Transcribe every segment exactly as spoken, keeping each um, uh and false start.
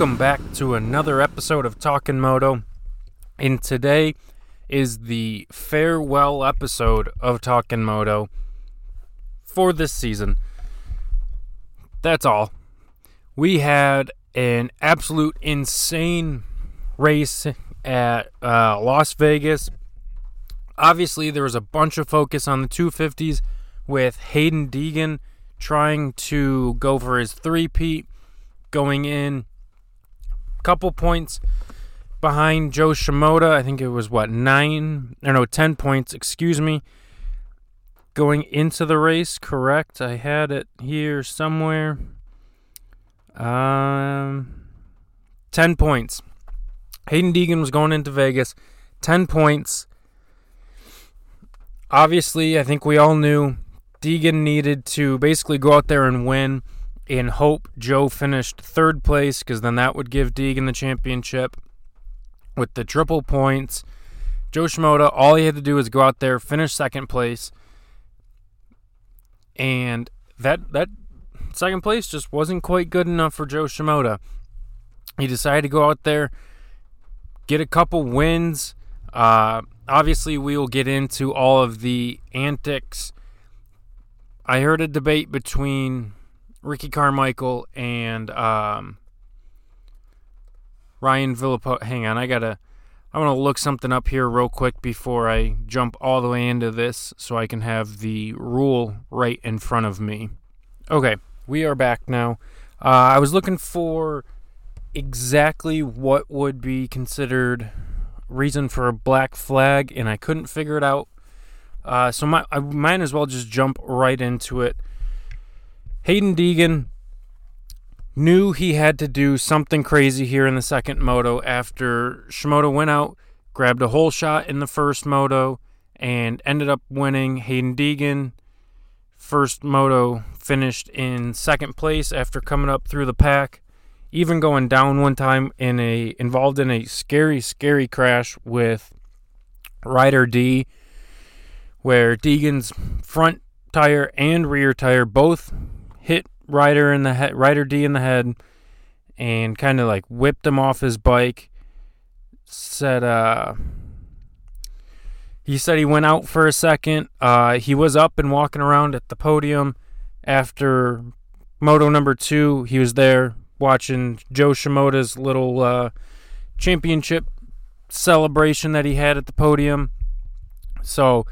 Welcome back to another episode of Talkin' Moto, and today is the farewell episode of Talkin' Moto for this season. That's all. We had an absolute insane race at uh, Las Vegas. Obviously, there was a bunch of focus on the two fifties with Hayden Deegan trying to go for his three-peat, going in a couple points behind Joe Shimoda. I think it was, what, nine, or no, ten points, excuse me, going into the race, correct? I had it here somewhere. Um, ten points. Hayden Deegan was going into Vegas, ten points. Obviously, I think we all knew Deegan needed to basically go out there and win and hope Joe finished third place, because then that would give Deegan the championship with the triple points. Joe Shimoda, all he had to do was go out there, finish second place, and that that second place just wasn't quite good enough for Joe Shimoda. He decided to go out there, get a couple wins. Uh, obviously, we will get into all of the antics. I heard a debate between Ricky Carmichael and um, Ryan Villopoto. Hang on, I gotta. I want to look something up here real quick before I jump all the way into this, so I can have the rule right in front of me. Okay, we are back now. Uh, I was looking for exactly what would be considered reason for a black flag, and I couldn't figure it out. Uh, so my, I might as well just jump right into it. Hayden Deegan knew he had to do something crazy here in the second moto after Shimoda went out, grabbed a hole shot in the first moto, and ended up winning. Hayden Deegan, first moto, finished in second place after coming up through the pack, even going down one time in a involved in a scary, scary crash with Ryder D, where Deegan's front tire and rear tire both hit Ryder in the head, Ryder D in the head, and kind of like whipped him off his bike. Said, uh, he said he went out for a second. Uh, he was up and walking around at the podium after moto number two. He was there watching Joe Shimoda's little uh, championship celebration that he had at the podium. So,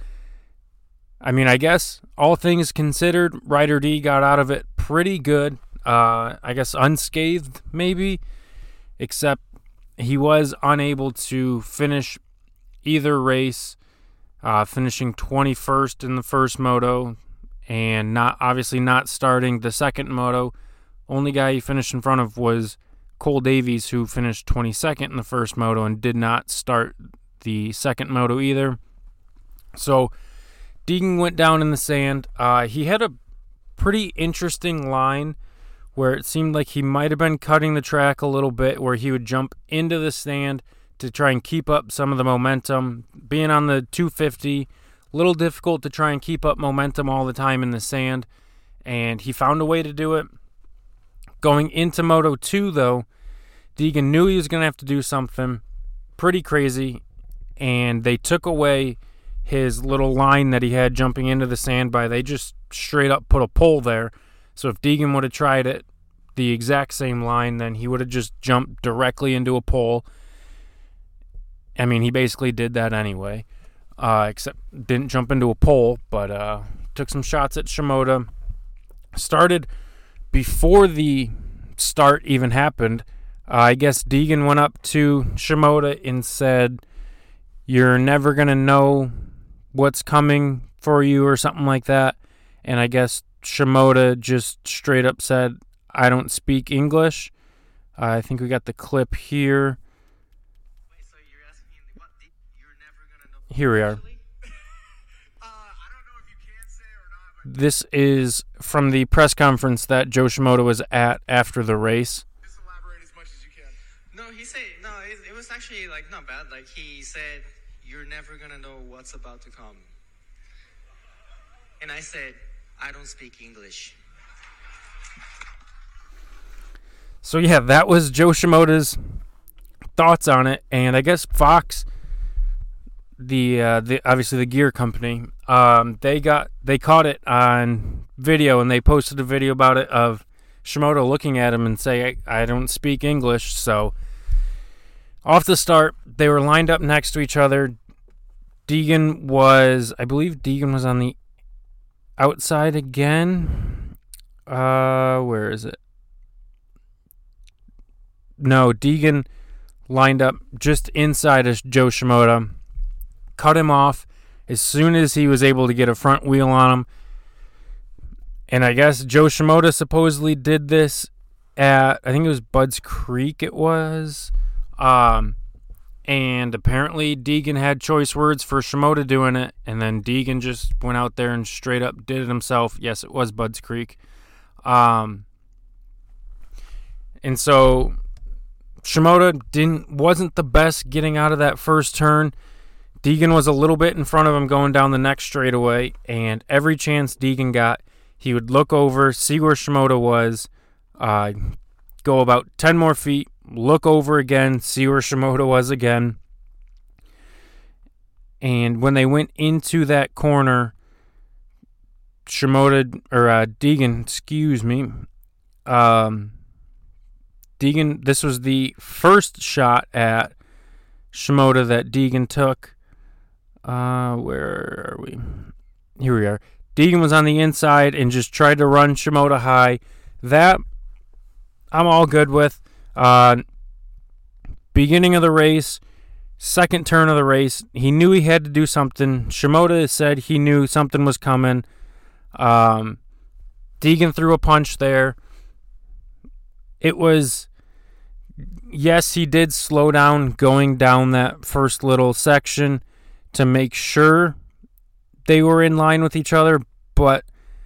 I mean, I guess all things considered, Ryder D got out of it pretty good. Uh, I guess unscathed, maybe, except he was unable to finish either race, uh, finishing twenty-first in the first moto and not obviously not starting the second moto. Only guy he finished in front of was Cole Davies, who finished twenty-second in the first moto and did not start the second moto either. So Deegan went down in the sand. Uh, he had a pretty interesting line where it seemed like he might have been cutting the track a little bit, where he would jump into the sand to try and keep up some of the momentum. Being on the two fifty, a little difficult to try and keep up momentum all the time in the sand, and he found a way to do it. Going into Moto two, though, Deegan knew he was going to have to do something pretty crazy, and they took away his little line that he had jumping into the sand by, they just straight up put a pole there. So if Deegan would have tried it, the exact same line, then he would have just jumped directly into a pole. I mean, he basically did that anyway, uh, except didn't jump into a pole, but uh, took some shots at Shimoda. Started before the start even happened. Uh, I guess Deegan went up to Shimoda and said, "You're never going to know what's coming for you," or something like that. And I guess Shimoda just straight up said, "I don't speak English." Uh, I think we got the clip here. Wait, so you're asking me what the, you're never gonna know? Here we are. uh, I don't know if you can say or not, but This is from the press conference that Joe Shimoda was at after the race. just elaborate as much as you can. No, he said no. It, it was actually like not bad. Like he said, "You're never gonna know what's about to come." And I said, "I don't speak English." So yeah, that was Joe Shimoda's thoughts on it, and I guess Fox, the uh, the obviously the gear company, um, they got they caught it on video, and they posted a video about it of Shimoda looking at him and say, I, I don't speak English. So off the start, they were lined up next to each other. Deegan was, I believe Deegan was on the outside again. Uh, where is it? No, Deegan lined up just inside of Joe Shimoda, cut him off as soon as he was able to get a front wheel on him. And I guess Joe Shimoda supposedly did this at, I think it was Budds Creek it was. Um, and apparently Deegan had choice words for Shimoda doing it, and then Deegan just went out there and straight up did it himself. Yes, it was Budds Creek. Um, and so Shimoda didn't wasn't the best getting out of that first turn. Deegan was a little bit in front of him going down the next straightaway, and every chance Deegan got, he would look over, see where Shimoda was, uh, go about ten more feet, look over again, see where Shimoda was again. And when they went into that corner, Shimoda, or uh, Deegan, excuse me, um, Deegan, this was the first shot at Shimoda that Deegan took. Uh, where are we? Here we are. Deegan was on the inside and just tried to run Shimoda high. That I'm all good with. Uh, beginning of the race, second turn of the race, he knew he had to do something. Shimoda said he knew something was coming. Um, Deegan threw a punch there. It was, yes, he did slow down going down that first little section to make sure they were in line with each other, but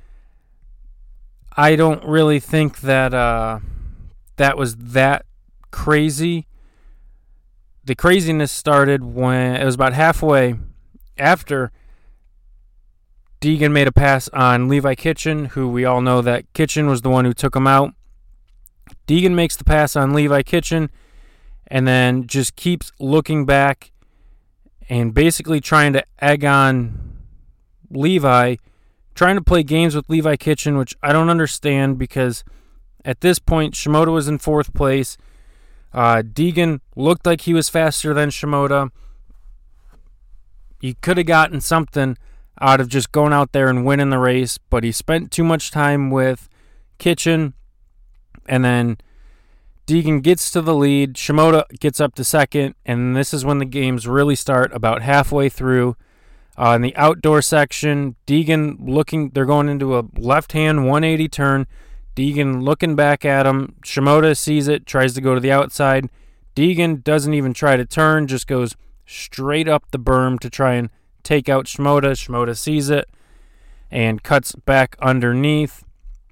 I don't really think that uh, that was that crazy. The craziness started when it was about halfway after Deegan made a pass on Levi Kitchen, who we all know that Kitchen was the one who took him out. Deegan makes the pass on Levi Kitchen and then just keeps looking back and basically trying to egg on Levi, trying to play games with Levi Kitchen, which I don't understand because at this point, Shimoda was in fourth place. Uh, Deegan looked like he was faster than Shimoda. He could have gotten something out of just going out there and winning the race, but he spent too much time with Kitchen, and then Deegan gets to the lead. Shimoda gets up to second, and this is when the games really start, about halfway through. Uh, in the outdoor section, Deegan looking, they're going into a left-hand one eighty turn. Deegan looking back at him. Shimoda sees it, tries to go to the outside. Deegan doesn't even try to turn, just goes straight up the berm to try and take out Shimoda. Shimoda sees it and cuts back underneath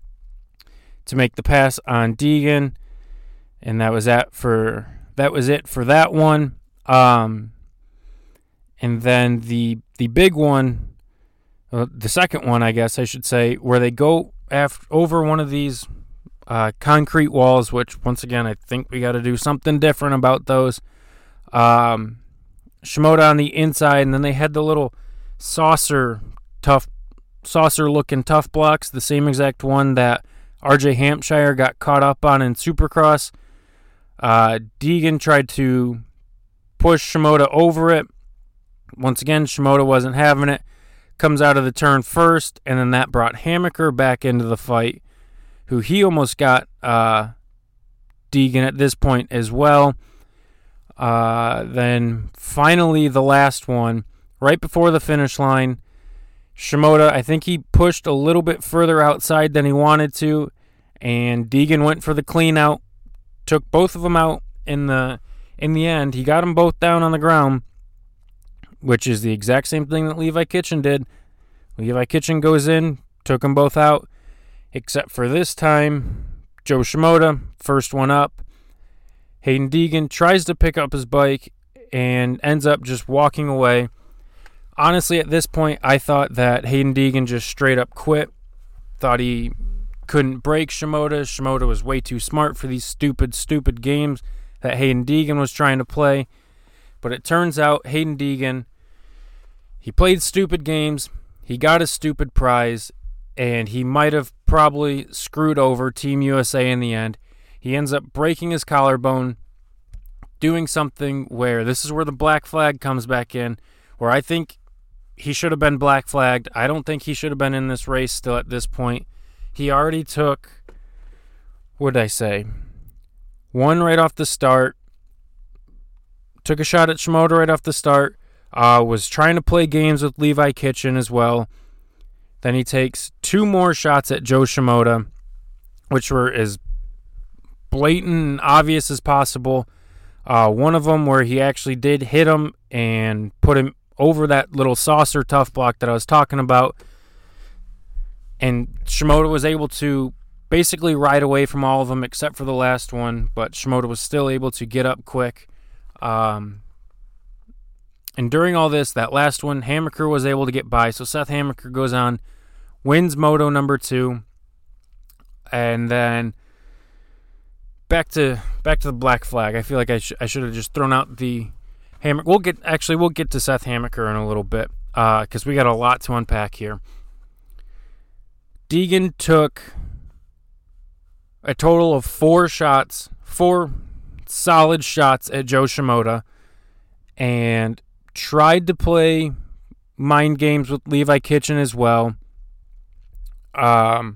to make the pass on Deegan. And that was that for that was it for that one. Um, and then the the big one, uh, the second one, I guess I should say, where they go after over one of these uh, concrete walls, which once again I think we got to do something different about those. Um, Shimoda on the inside, and then they had the little saucer tough saucer looking tough blocks, the same exact one that R J Hampshire got caught up on in Supercross. Uh, Deegan tried to push Shimoda over it. Once again, Shimoda wasn't having it. Comes out of the turn first, and then that brought Hammaker back into the fight, who he almost got uh, Deegan at this point as well. Uh, then finally the last one, right before the finish line, Shimoda, I think he pushed a little bit further outside than he wanted to, and Deegan went for the clean out, took both of them out in the in the end. He got them both down on the ground, which is the exact same thing that Levi Kitchen did. Levi Kitchen goes in, took them both out, except for this time, Joe Shimoda, first one up. Hayden Deegan tries to pick up his bike and ends up just walking away. Honestly, at this point, I thought that Hayden Deegan just straight up quit. Thought he couldn't break Shimoda. Shimoda was way too smart for these stupid, stupid games that Hayden Deegan was trying to play. But it turns out Hayden Deegan, he played stupid games, he got a stupid prize, and he might have probably screwed over Team U S A in the end. He ends up breaking his collarbone, doing something where this is where the black flag comes back in, where I think he should have been black flagged. I don't think he should have been in this race still at this point. He already took, what did I say, one right off the start, took a shot at Shimoda right off the start, uh, was trying to play games with Levi Kitchen as well. Then he takes two more shots at Joe Shimoda, which were as blatant and obvious as possible. Uh, one of them where he actually did hit him and put him over that little saucer tough block that I was talking about. And Shimoda was able to basically ride away from all of them except for the last one, but Shimoda was still able to get up quick. Um, and during all this, that last one, Hammaker was able to get by. So Seth Hammaker goes on, wins Moto number two, and then back to back to the black flag. I feel like I, sh- I should have just thrown out the Hammaker. We'll get actually we'll get to Seth Hammaker in a little bit because uh, we got a lot to unpack here. Deegan took a total of four shots, four solid shots at Joe Shimoda, and tried to play mind games with Levi Kitchen as well. Um,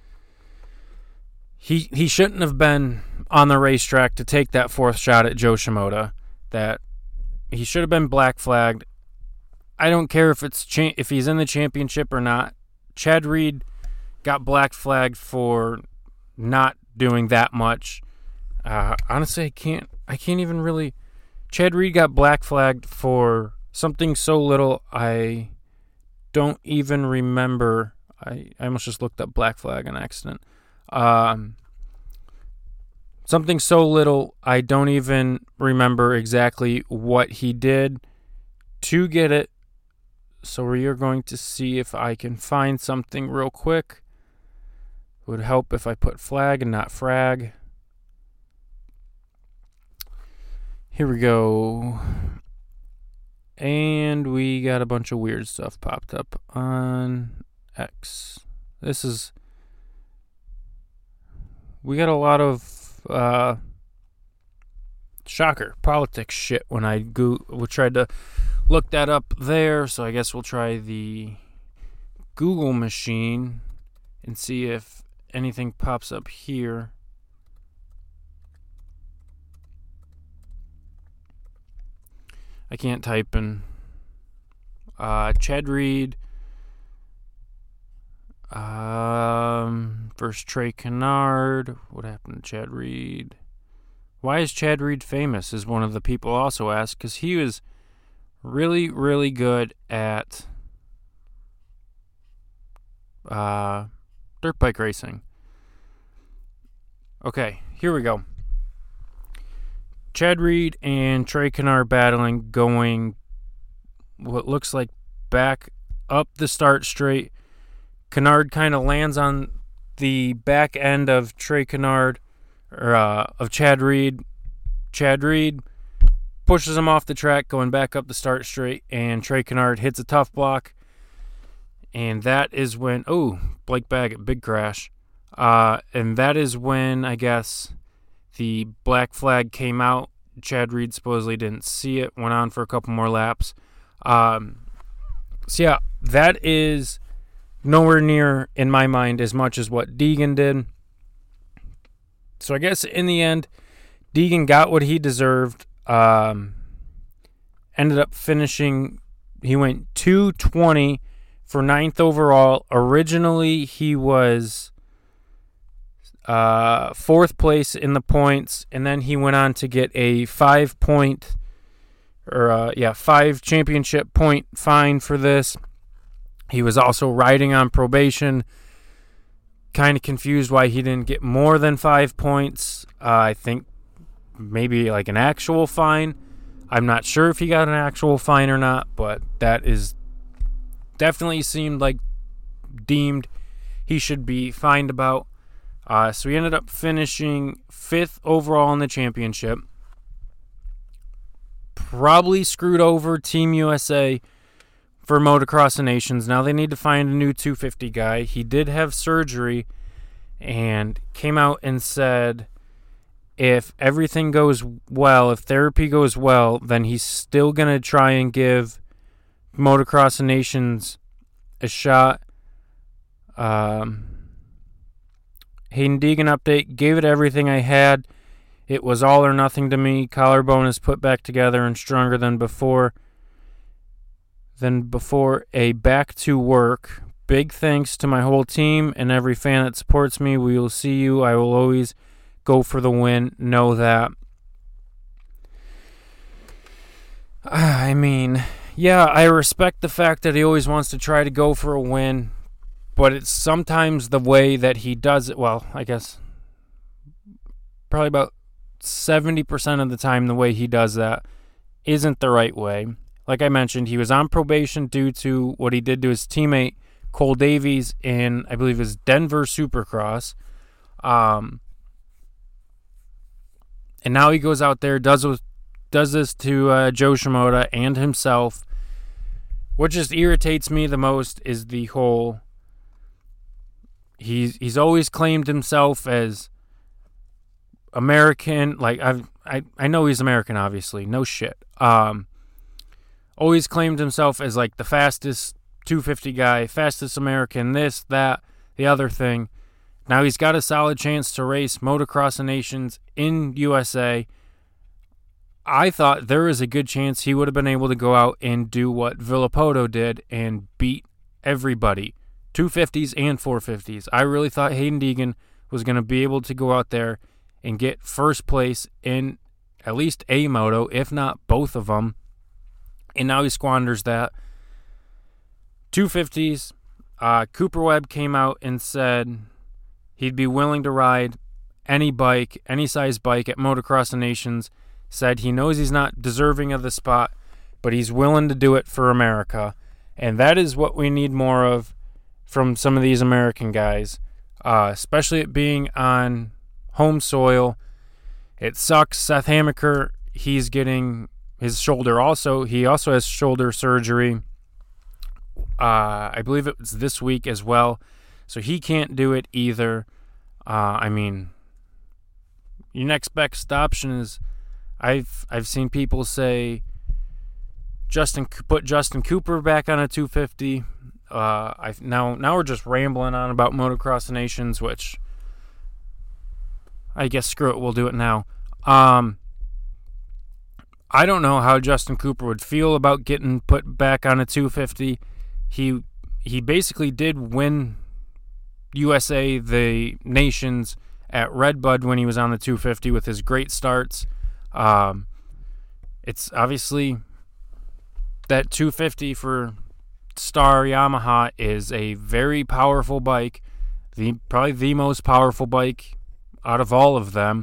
he he shouldn't have been on the racetrack to take that fourth shot at Joe Shimoda. That he should have been black flagged. I don't care if it's cha- if he's in the championship or not. Chad Reed got black flagged for not doing that much. Uh, honestly, I can't. I can't even really. Chad Reed got black flagged for something so little. I don't even remember. I, I almost just looked up black flag on accident. Um, something so little, I don't even remember exactly what he did to get it. So we are going to see if I can find something real quick. It would help if I put flag and not frag. Here we go. And we got a bunch of weird stuff popped up on X. This is... We got a lot of... Uh, shocker. Politics shit when I go, we tried to look that up there. So I guess we'll try the Google machine and see if anything pops up here. I can't type in. Uh, Chad Reed. Um, versus Trey Kennard. What happened to Chad Reed? Why is Chad Reed famous? Is one of the people also asked. Because he was really, really good at uh, dirt bike racing. Okay, here we go. Chad Reed and Trey Kennard battling, going what looks like back up the start straight. Kennard kind of lands on the back end of Trey Kennard, or uh, of Chad Reed. Chad Reed pushes him off the track, going back up the start straight, and Trey Kennard hits a tough block. And that is when, oh, Blake Baggett, big crash. Uh, and that is when, I guess, the black flag came out. Chad Reed supposedly didn't see it. Went on for a couple more laps. Um, so, yeah, that is nowhere near, in my mind, as much as what Deegan did. So, I guess in the end, Deegan got what he deserved. Um, ended up finishing, he went two twenty for ninth overall. Originally, he was... Uh, fourth place in the points, and then he went on to get a five point, or uh, yeah, five championship point fine for this. He was also riding on probation. Kind of confused why he didn't get more than five points. Uh, I think maybe like an actual fine. I'm not sure if he got an actual fine or not, but that is definitely seemed like deemed he should be fined about. Uh, so he ended up finishing fifth overall in the championship. Probably screwed over Team U S A for Motocross of Nations. Now they need to find a new two fifty guy. He did have surgery and came out and said if everything goes well, if therapy goes well, then he's still going to try and give Motocross of Nations a shot. Um, Hayden Deegan update, gave it everything I had. It was all or nothing to me. Collarbone is put back together and stronger than before. Than before, a back to work. Big thanks to my whole team and every fan that supports me. We will see you. I will always go for the win. Know that. I mean, yeah, I respect the fact that he always wants to try to go for a win, but it's sometimes the way that he does it. Well, I guess probably about seventy percent of the time the way he does that isn't the right way. Like I mentioned, he was on probation due to what he did to his teammate Cole Davies in, I believe, his Denver Supercross. Um, and now he goes out there, does does this to uh, Joe Shimoda and himself. What just irritates me the most is the whole... He's he's always claimed himself as American. Like I've, I I know he's American, obviously. No shit. Um, always claimed himself as like the fastest two fifty guy, fastest American. This, that, the other thing. Now he's got a solid chance to race Motocross of Nations in U S A. I thought there was a good chance he would have been able to go out and do what Villopoto did and beat everybody. two fifties and four fifties. I really thought Hayden Deegan was going to be able to go out there and get first place in at least a moto, if not both of them. And now he squanders that. two fifties. Uh, Cooper Webb came out and said he'd be willing to ride any bike, any size bike at Motocross of Nations. Said he knows he's not deserving of the spot, but he's willing to do it for America. And that is what we need more of from some of these American guys, uh, especially it being on home soil. It sucks. Seth Hammaker, he's getting his shoulder also. He also has shoulder surgery. Uh, I believe it was this week as well. So he can't do it either. Uh, I mean, your next best option is, I've I've seen people say, Justin put Justin Cooper back on a two fifty. Uh, I now now we're just rambling on about Motocross of Nations, which I guess screw it, we'll do it now. Um, I don't know how Justin Cooper would feel about getting put back on a two fifty. He he basically did win U S A the Nations at Redbud when he was on the two fifty with his great starts. Um, it's obviously that two fifty for Star Yamaha is a very powerful bike, the probably the most powerful bike out of all of them.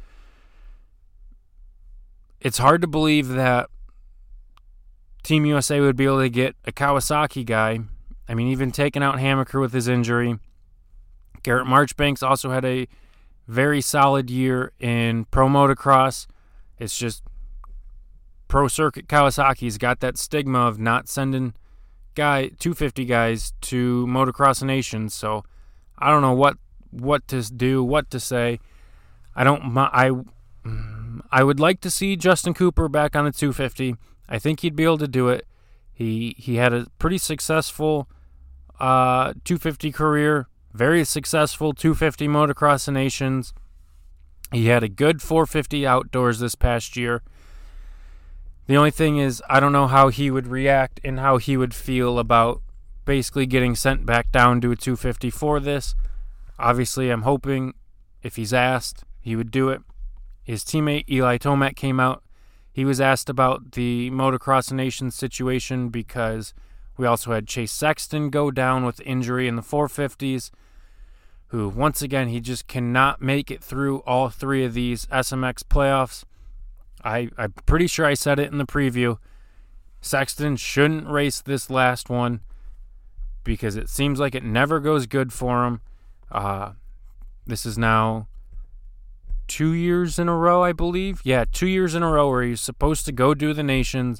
It's hard to believe that Team U S A would be able to get a Kawasaki guy. I mean, even taking out Hammaker with his injury. Garrett Marchbanks also had a very solid year in Pro Motocross. It's just Pro Circuit Kawasaki's got that stigma of not sending guy two fifty guys to Motocross of Nations. So I don't know what what to do, what to say. I don't. I I would like to see Justin Cooper back on the two fifty. I think he'd be able to do it. He he had a pretty successful uh, two fifty career, very successful two fifty Motocross of Nations. He had a good four fifty outdoors this past year. The only thing is, I don't know how he would react and how he would feel about basically getting sent back down to a two fifty for this. Obviously, I'm hoping if he's asked, he would do it. His teammate Eli Tomac came out. He was asked about the Motocross of Nations situation because we also had Chase Sexton go down with injury in the four fifties, who, once again, he just cannot make it through all three of these S M X playoffs. I, I'm pretty sure I said it in the preview. Sexton shouldn't race this last one because it seems like it never goes good for him. Uh, This is now two years in a row, I believe. Yeah, two years in a row where he's supposed to go do the Nations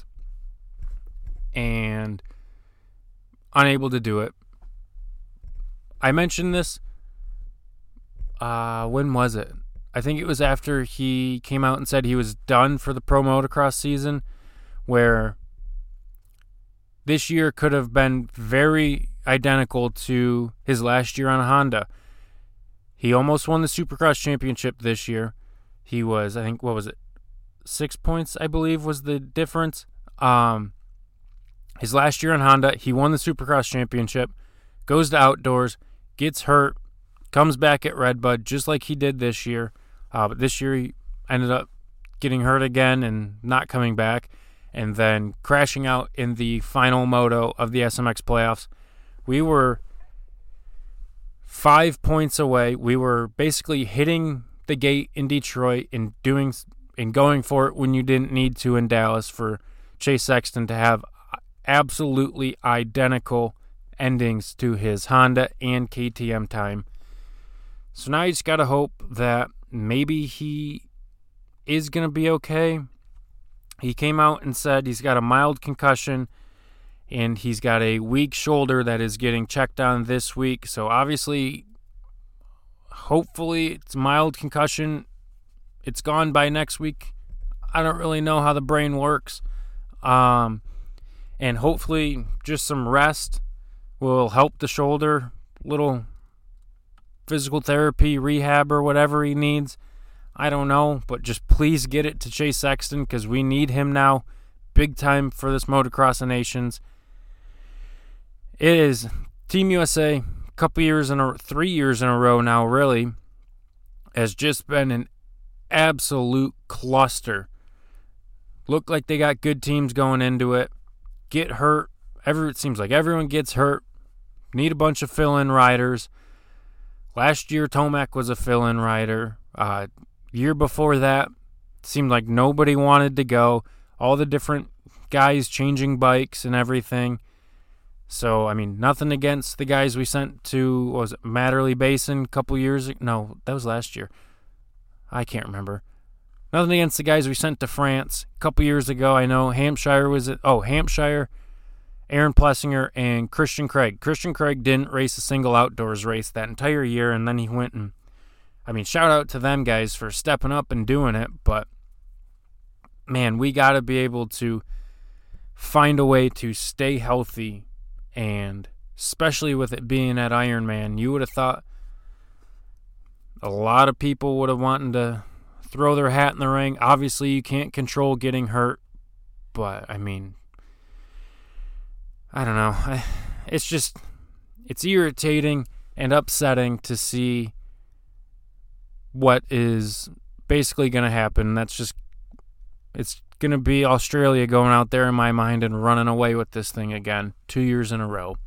and unable to do it. I mentioned this, uh, when was it? I think it was after he came out and said he was done for the pro motocross season, where this year could have been very identical to his last year on a Honda. He almost won the Supercross championship this year. He was, I think, what was it? Six points, I believe, was the difference. Um, his last year on Honda, he won the Supercross championship, goes to outdoors, gets hurt, comes back at Redbud just like he did this year. Uh, but this year he ended up getting hurt again and not coming back, and then crashing out in the final moto of the S M X playoffs. We were five points away. We were basically hitting the gate in Detroit and doing and going for it when you didn't need to in Dallas for Chase Sexton to have absolutely identical endings to his Honda and K T M time. So now you just got to hope that maybe he is going to be okay. He came out and said he's got a mild concussion and he's got a weak shoulder that is getting checked on this week. So obviously, hopefully it's mild concussion. It's gone by next week. I don't really know how the brain works. Um, and hopefully just some rest will help the shoulder. Little physical therapy, rehab, or whatever he needs. I don't know, but just please get it to Chase Sexton because we need him now big time for this Motocross of Nations. It is Team U S A, a couple years in a three years in a row now, really, has just been an absolute cluster. Look like they got good teams going into it. Get hurt. Every, it seems like everyone gets hurt. Need a bunch of fill-in riders. Last year, Tomac was a fill-in rider. Uh, year before that, it seemed like nobody wanted to go. All the different guys changing bikes and everything. So, I mean, nothing against the guys we sent to, what was it, Matterley Basin a couple years ago? No, that was last year. I can't remember. Nothing against the guys we sent to France a couple years ago. I know Hampshire was it. Oh, Hampshire, Aaron Plessinger, and Christian Craig. Christian Craig didn't race a single outdoors race that entire year, and then he went and, I mean, shout out to them guys for stepping up and doing it, but, man, we got to be able to find a way to stay healthy, and especially with it being at Ironman, you would have thought a lot of people would have wanted to throw their hat in the ring. Obviously, you can't control getting hurt, but, I mean, I don't know. I, it's just, it's irritating and upsetting to see what is basically going to happen. That's just, it's going to be Australia going out there in my mind and running away with this thing again, two years in a row.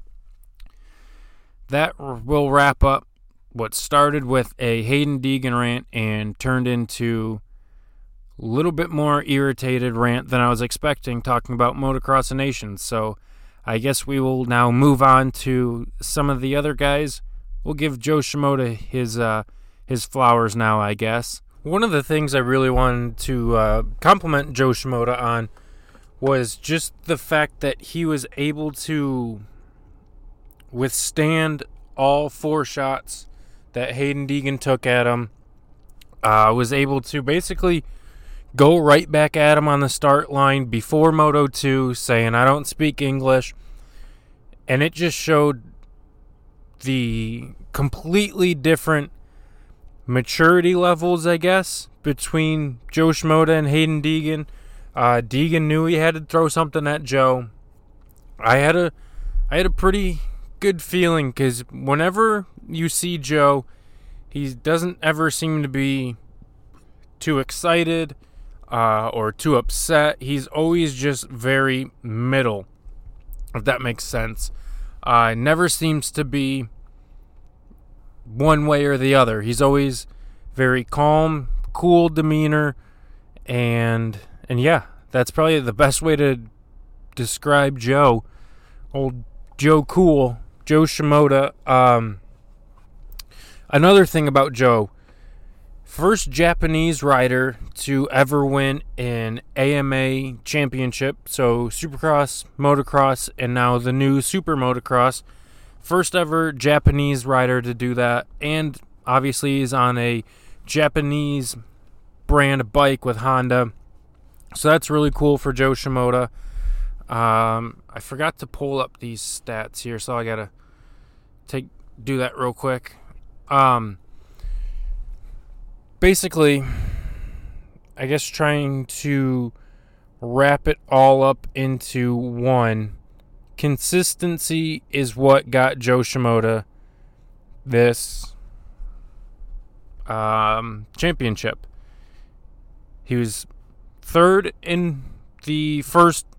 That will wrap up what started with a Hayden Deegan rant and turned into a little bit more irritated rant than I was expecting, talking about Motocross of Nations. So I guess we will now move on to some of the other guys. We'll give Joe Shimoda his uh, his flowers now, I guess. One of the things I really wanted to uh, compliment Joe Shimoda on was just the fact that he was able to withstand all four shots that Hayden Deegan took at him. Uh, was able to basically go right back at him on the start line before Moto two, saying, I don't speak English. And it just showed the completely different maturity levels, I guess, between Joe Shimoda and Hayden Deegan. Uh, Deegan knew he had to throw something at Joe. I had a, I had a pretty good feeling because whenever you see Joe, he doesn't ever seem to be too excited uh, or too upset. He's always just very middle, if that makes sense. Uh, never seems to be one way or the other. He's always very calm, cool demeanor, and and yeah, that's probably the best way to describe Joe. Old Joe Cool, Joe Shimoda. Um, Another thing about Joe, first Japanese rider to ever win an A M A championship, so Supercross, Motocross, and now the new Super Motocross. First ever Japanese rider to do that, and obviously is on a Japanese brand bike with Honda. So that's really cool for Joe Shimoda. Um, I forgot to pull up these stats here, so I gotta take do that real quick. Um, basically, I guess trying to wrap it all up into one. Consistency is what got Joe Shimoda this um, championship. He was third in the first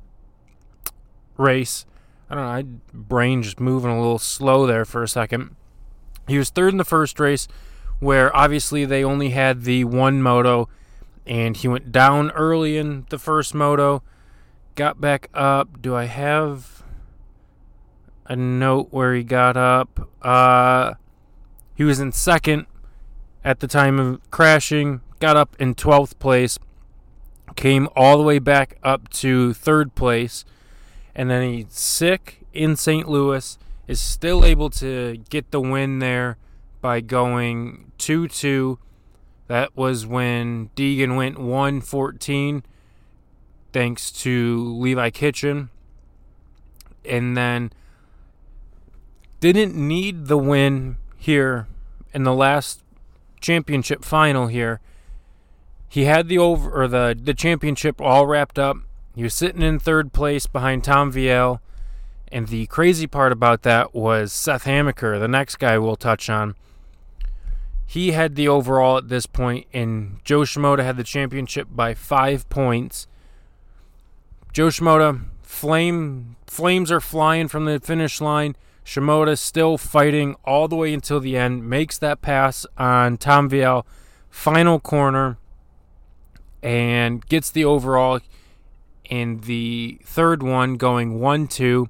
race. I don't know, my brain just moving a little slow there for a second. He was third in the first race, where obviously they only had the one moto, and he went down early in the first moto, got back up. Do I have a note where he got up? Uh, he was in second at the time of crashing, got up in twelfth place, came all the way back up to third place, and then he's sick in Saint Louis, is still able to get the win there by going two two. That was when Deegan went one fourteen, thanks to Levi Kitchen. And then didn't need the win here in the last championship final here. He had the over or the, the championship all wrapped up. He was sitting in third place behind Tom Viel. And the crazy part about that was Seth Hamaker, the next guy we'll touch on. He had the overall at this point, and Joe Shimoda had the championship by five points. Joe Shimoda, flame, flames are flying from the finish line. Shimoda still fighting all the way until the end. Makes that pass on Tom Viel, final corner, and gets the overall in the third one, going one two.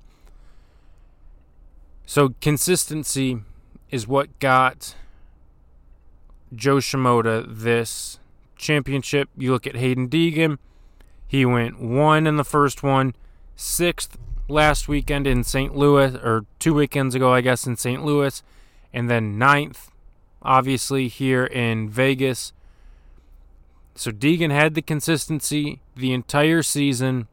So consistency is what got Joe Shimoda this championship. You look at Hayden Deegan. He went one in the first one, sixth last weekend in Saint Louis, or two weekends ago, I guess, in Saint Louis, and then ninth, obviously, here in Vegas. So Deegan had the consistency the entire season,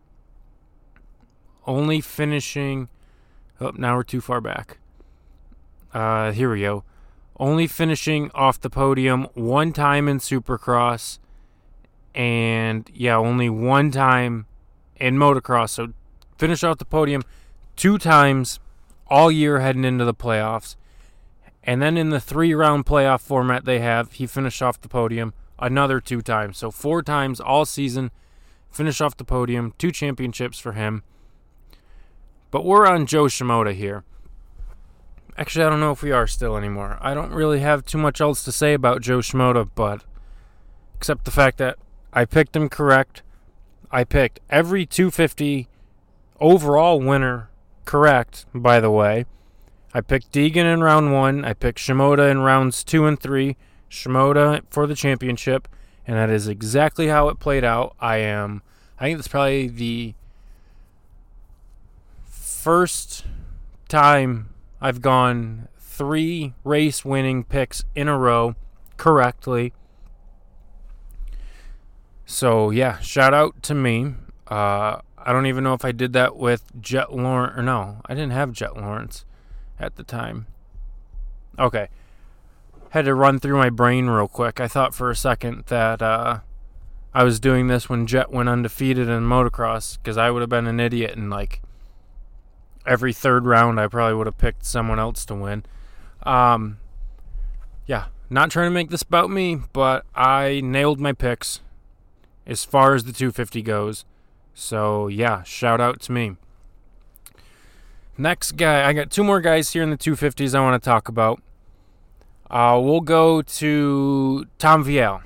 only finishing... Oh, now we're too far back. Uh, here we go. Only finishing off the podium one time in Supercross, and yeah, only one time in Motocross. So finish off the podium two times all year heading into the playoffs. And then in the three-round playoff format they have, he finished off the podium another two times. So four times all season, finish off the podium, two championships for him. But we're on Joe Shimoda here. Actually, I don't know if we are still anymore. I don't really have too much else to say about Joe Shimoda, but except the fact that I picked him correct. I picked every two fifty overall winner correct, by the way. I picked Deegan in round one. I picked Shimoda in rounds two and three. Shimoda for the championship. And that is exactly how it played out. I am, I think that's probably the first time I've gone three race winning picks in a row correctly. So yeah, shout out to me. Uh, I don't even know if I did that with Jet Lawrence, or no, I didn't have Jet Lawrence at the time. Okay. Had to run through my brain real quick. I thought for a second that uh, I was doing this when Jet went undefeated in motocross, because I would have been an idiot and like every third round I probably would have picked someone else to win. Um, yeah, not trying to make this about me, but I nailed my picks as far as the two fifty goes. So yeah, shout out to me. Next guy, I got two more guys here in the two fifties I want to talk about. Uh, we'll go to Tom Viel.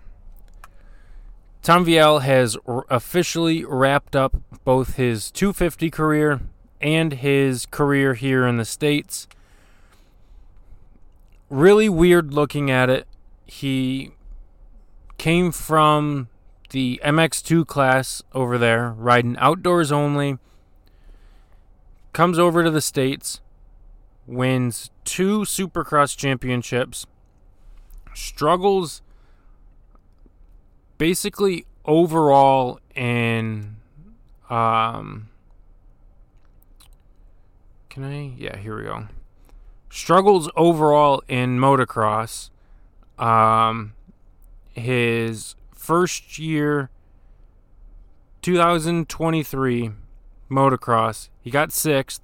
Tom Viel has r- officially wrapped up both his two fifty career and his career here in the States. really weird looking at it. He came from the M X two class over there, riding outdoors only. Comes over to the States, wins two Supercross championships, struggles basically overall in, um, can I, yeah, here we go. Struggles overall in motocross. Um, his first year, two thousand twenty-three motocross, he got sixth.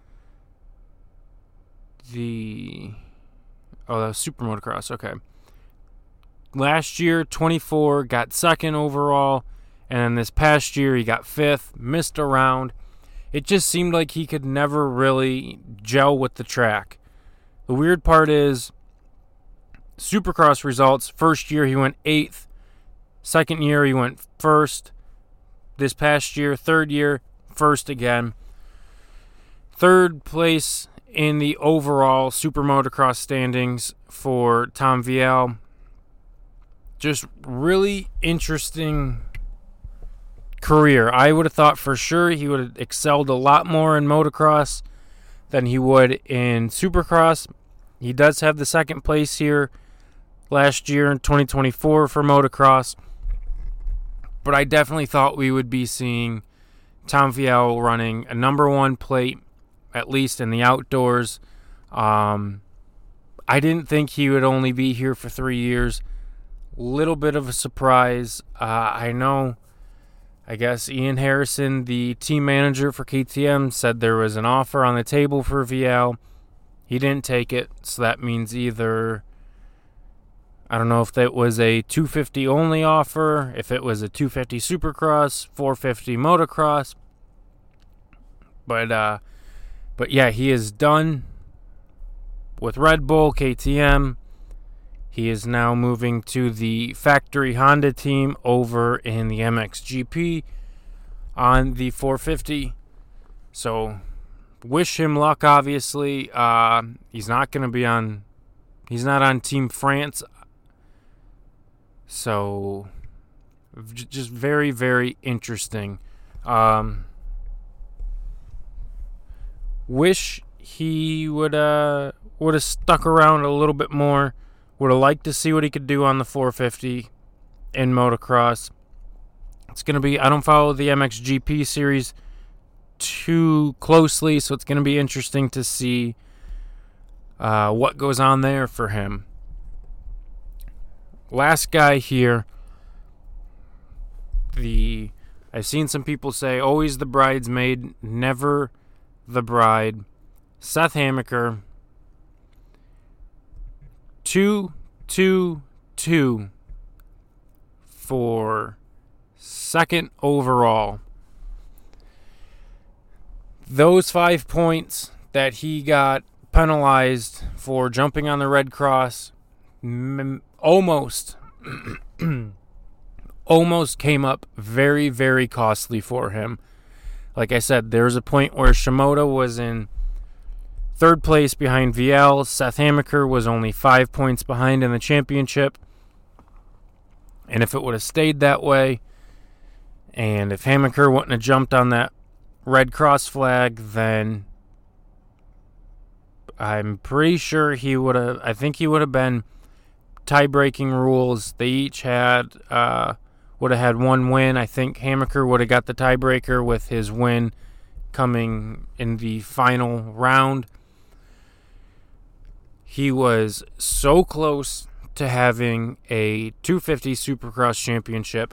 The oh, that was super motocross. Okay. Last year, twenty-four, got second overall, and then this past year he got fifth, missed a round. It just seemed like he could never really gel with the track. The weird part is, Supercross results, first year he went eighth, second year he went first, this past year, third year, first again. Third place in the overall super motocross standings for Tom Vialle. Just really interesting career. I would have thought for sure he would have excelled a lot more in motocross than he would in supercross. He does have the second place here last year in twenty twenty-four for motocross. But I definitely thought we would be seeing Tom Vialle running a number one plate, at least in the outdoors. Um, I didn't think he would only be here for three years. Little bit of a surprise. Uh, I know, I guess Ian Harrison, the team manager for K T M, said there was an offer on the table for Vialle. He didn't take it, so that means either, I don't know if that was a two fifty only offer, if it was a two fifty Supercross, four fifty motocross. But, uh, but yeah, he is done with Red Bull, K T M. He is now moving to the factory Honda team over in the M X G P on the four fifty. So, wish him luck, obviously. Uh, he's not going to be on, he's not on Team France. So, just very, very interesting. Um, wish he would uh would have stuck around a little bit more. Would have liked to see what he could do on the four fifty in motocross. It's going to be, I don't follow the M X G P series too closely, so it's going to be interesting to see uh, what goes on there for him. Last guy here, the I've seen some people say, always the bridesmaid, never the bride. Seth Hammaker. Two, two, two for second overall. Those five points that he got penalized for jumping on the Red Cross m- almost, almost came up very, very costly for him. Like I said, there was a point where Shimoda was in third place behind Vialle. Seth Hammaker was only five points behind in the championship. And if it would have stayed that way, and if Hammaker wouldn't have jumped on that Red Cross flag, then I'm pretty sure he would have, I think he would have been tie-breaking rules. They each had, uh, would have had one win. I think Hammaker would have got the tiebreaker with his win coming in the final round. He was so close to having a two fifty Supercross championship.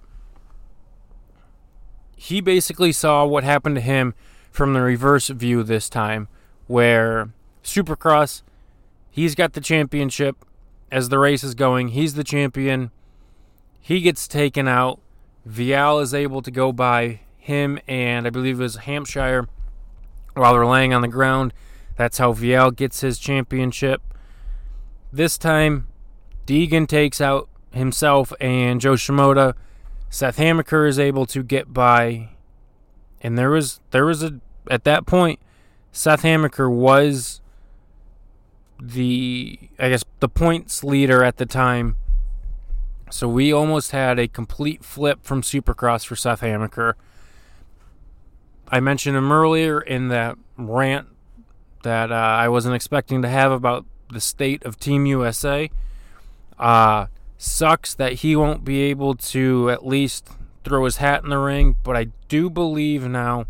He basically saw what happened to him from the reverse view this time, where Supercross, he's got the championship as the race is going. He's the champion. He gets taken out. Vialle is able to go by him and I believe it was Hampshire while they're laying on the ground. That's how Vialle gets his championship. This time, Deegan takes out himself and Joe Shimoda. Seth Hammaker is able to get by. And there was, there was a, at that point, Seth Hammaker was the, I guess, the points leader at the time. So we almost had a complete flip from Supercross for Seth Hammaker. I mentioned him earlier in that rant that uh, I wasn't expecting to have about the state of Team U S A. Uh, sucks that he won't be able to at least throw his hat in the ring, but I do believe now,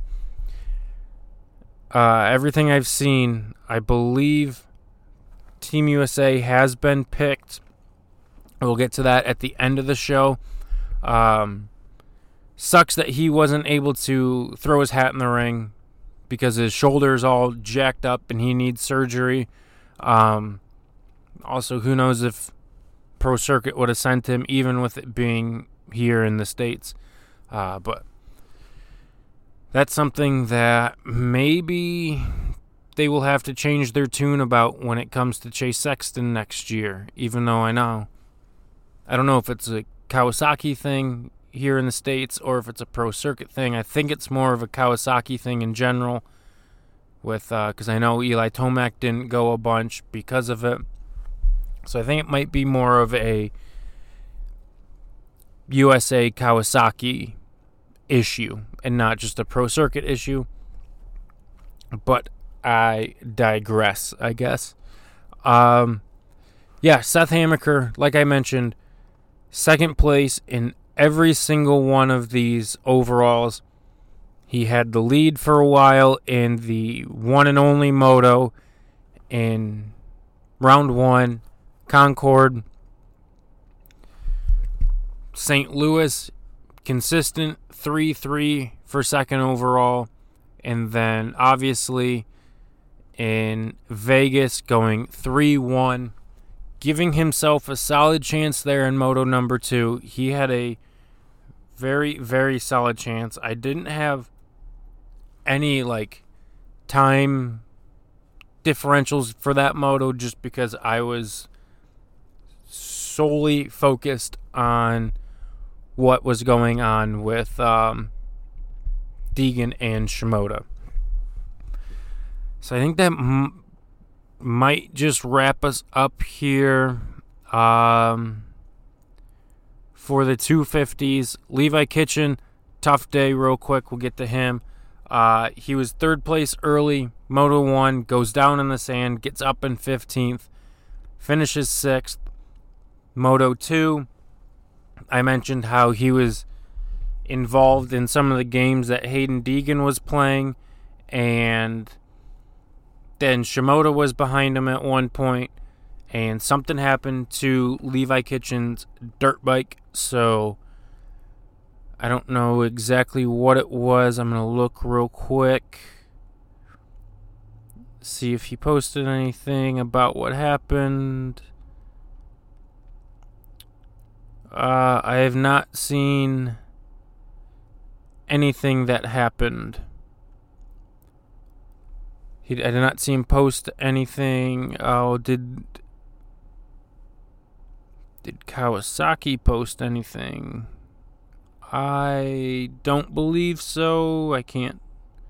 uh, everything I've seen, I believe Team U S A has been picked. We'll get to that at the end of the show. Um, sucks that he wasn't able to throw his hat in the ring because his shoulder's all jacked up and he needs surgery. Um, also, who knows if Pro Circuit would have sent him, even with it being here in the States. Uh, but that's something that maybe they will have to change their tune about when it comes to Chase Sexton next year, even though I know. I don't know if it's a Kawasaki thing here in the States or if it's a Pro Circuit thing. I think it's more of a Kawasaki thing in general, with because uh, I know Eli Tomac didn't go a bunch because of it. So I think it might be more of a U S A Kawasaki issue and not just a Pro Circuit issue. But I digress, I guess. Um, yeah, Seth Hammaker, like I mentioned, second place in every single one of these overalls. He had the lead for a while in the one and only moto in round one, Concord. Saint Louis, consistent three three for second overall. And then, obviously, in Vegas, going three one, giving himself a solid chance there in moto number two. He had a very, very solid chance. I didn't have any, like, time differentials for that moto just because I was solely focused on what was going on with um, Deegan and Shimoda. So I think that m- might just wrap us up here um, for the two fifties. Levi Kitchen, tough day real quick. We'll get to him. Uh, he was third place early. Moto one, goes down in the sand, gets up in fifteenth, finishes sixth. Moto two, I mentioned how he was involved in some of the games that Hayden Deegan was playing, and then Shimoda was behind him at one point, and something happened to Levi Kitchen's dirt bike, so I don't know exactly what it was. I'm going to look real quick, see if he posted anything about what happened. Uh, I have not seen anything that happened. He, I did not see him post anything. Oh, did did Kawasaki post anything? I don't believe so. I can't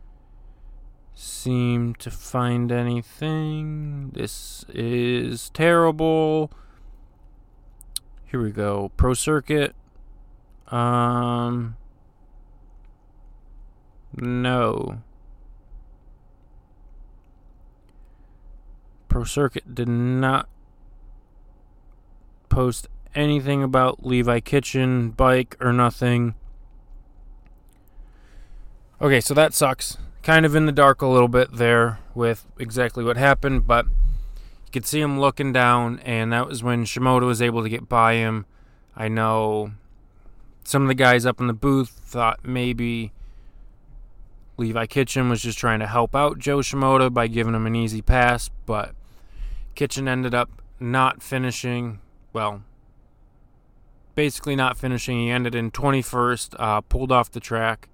seem to find anything. This is terrible. Here we go. Pro Circuit. Um, no. Pro Circuit did not post anything about Levi Kitchen, bike, or nothing. Okay, so that sucks. Kind of in the dark a little bit there with exactly what happened, but you could see him looking down, and that was when Shimoda was able to get by him. I know some of the guys up in the booth thought maybe Levi Kitchen was just trying to help out Joe Shimoda by giving him an easy pass, but Kitchen ended up not finishing, well, basically not finishing. He ended in twenty-first, uh, pulled off the track.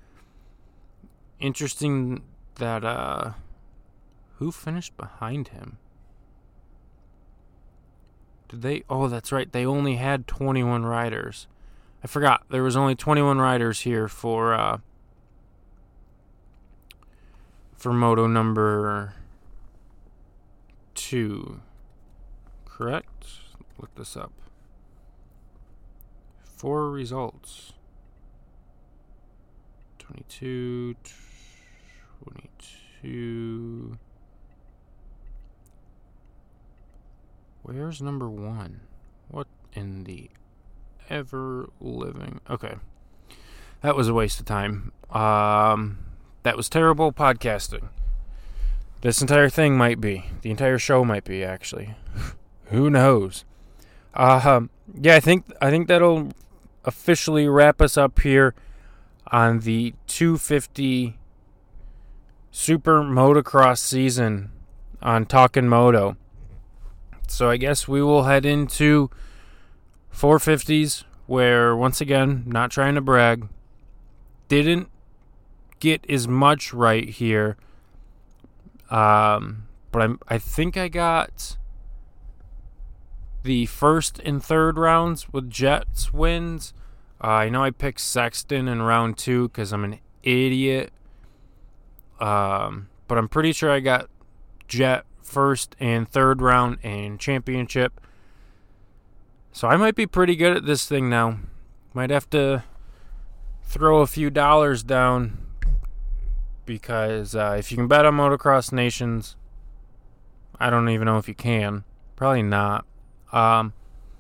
Interesting that, uh, who finished behind him? Did they, oh, that's right, they only had twenty-one riders. I forgot, there was only twenty-one riders here for, uh, for moto number twenty-two. Correct? Look this up. Four results. twenty-two, twenty-two. Where's number one? What in the ever living? Okay. That was a waste of time. Um, that was terrible podcasting. This entire thing might be. The entire show might be, actually. Who knows? Uh, yeah, I think I think that'll officially wrap us up here on the two fifty Super Motocross season on Talkin' Moto. So I guess we will head into four fifties, where, once again, not trying to brag, didn't get as much right here. Um, but I'm, I think I got the first and third rounds with Jets wins. Uh, I know I picked Sexton in round two because I'm an idiot. Um, but I'm pretty sure I got Jet first and third round and championship. So I might be pretty good at this thing now. Might have to throw a few dollars down, because uh, if you can bet on Motocross Nations, I don't even know if you can. Probably not. Um,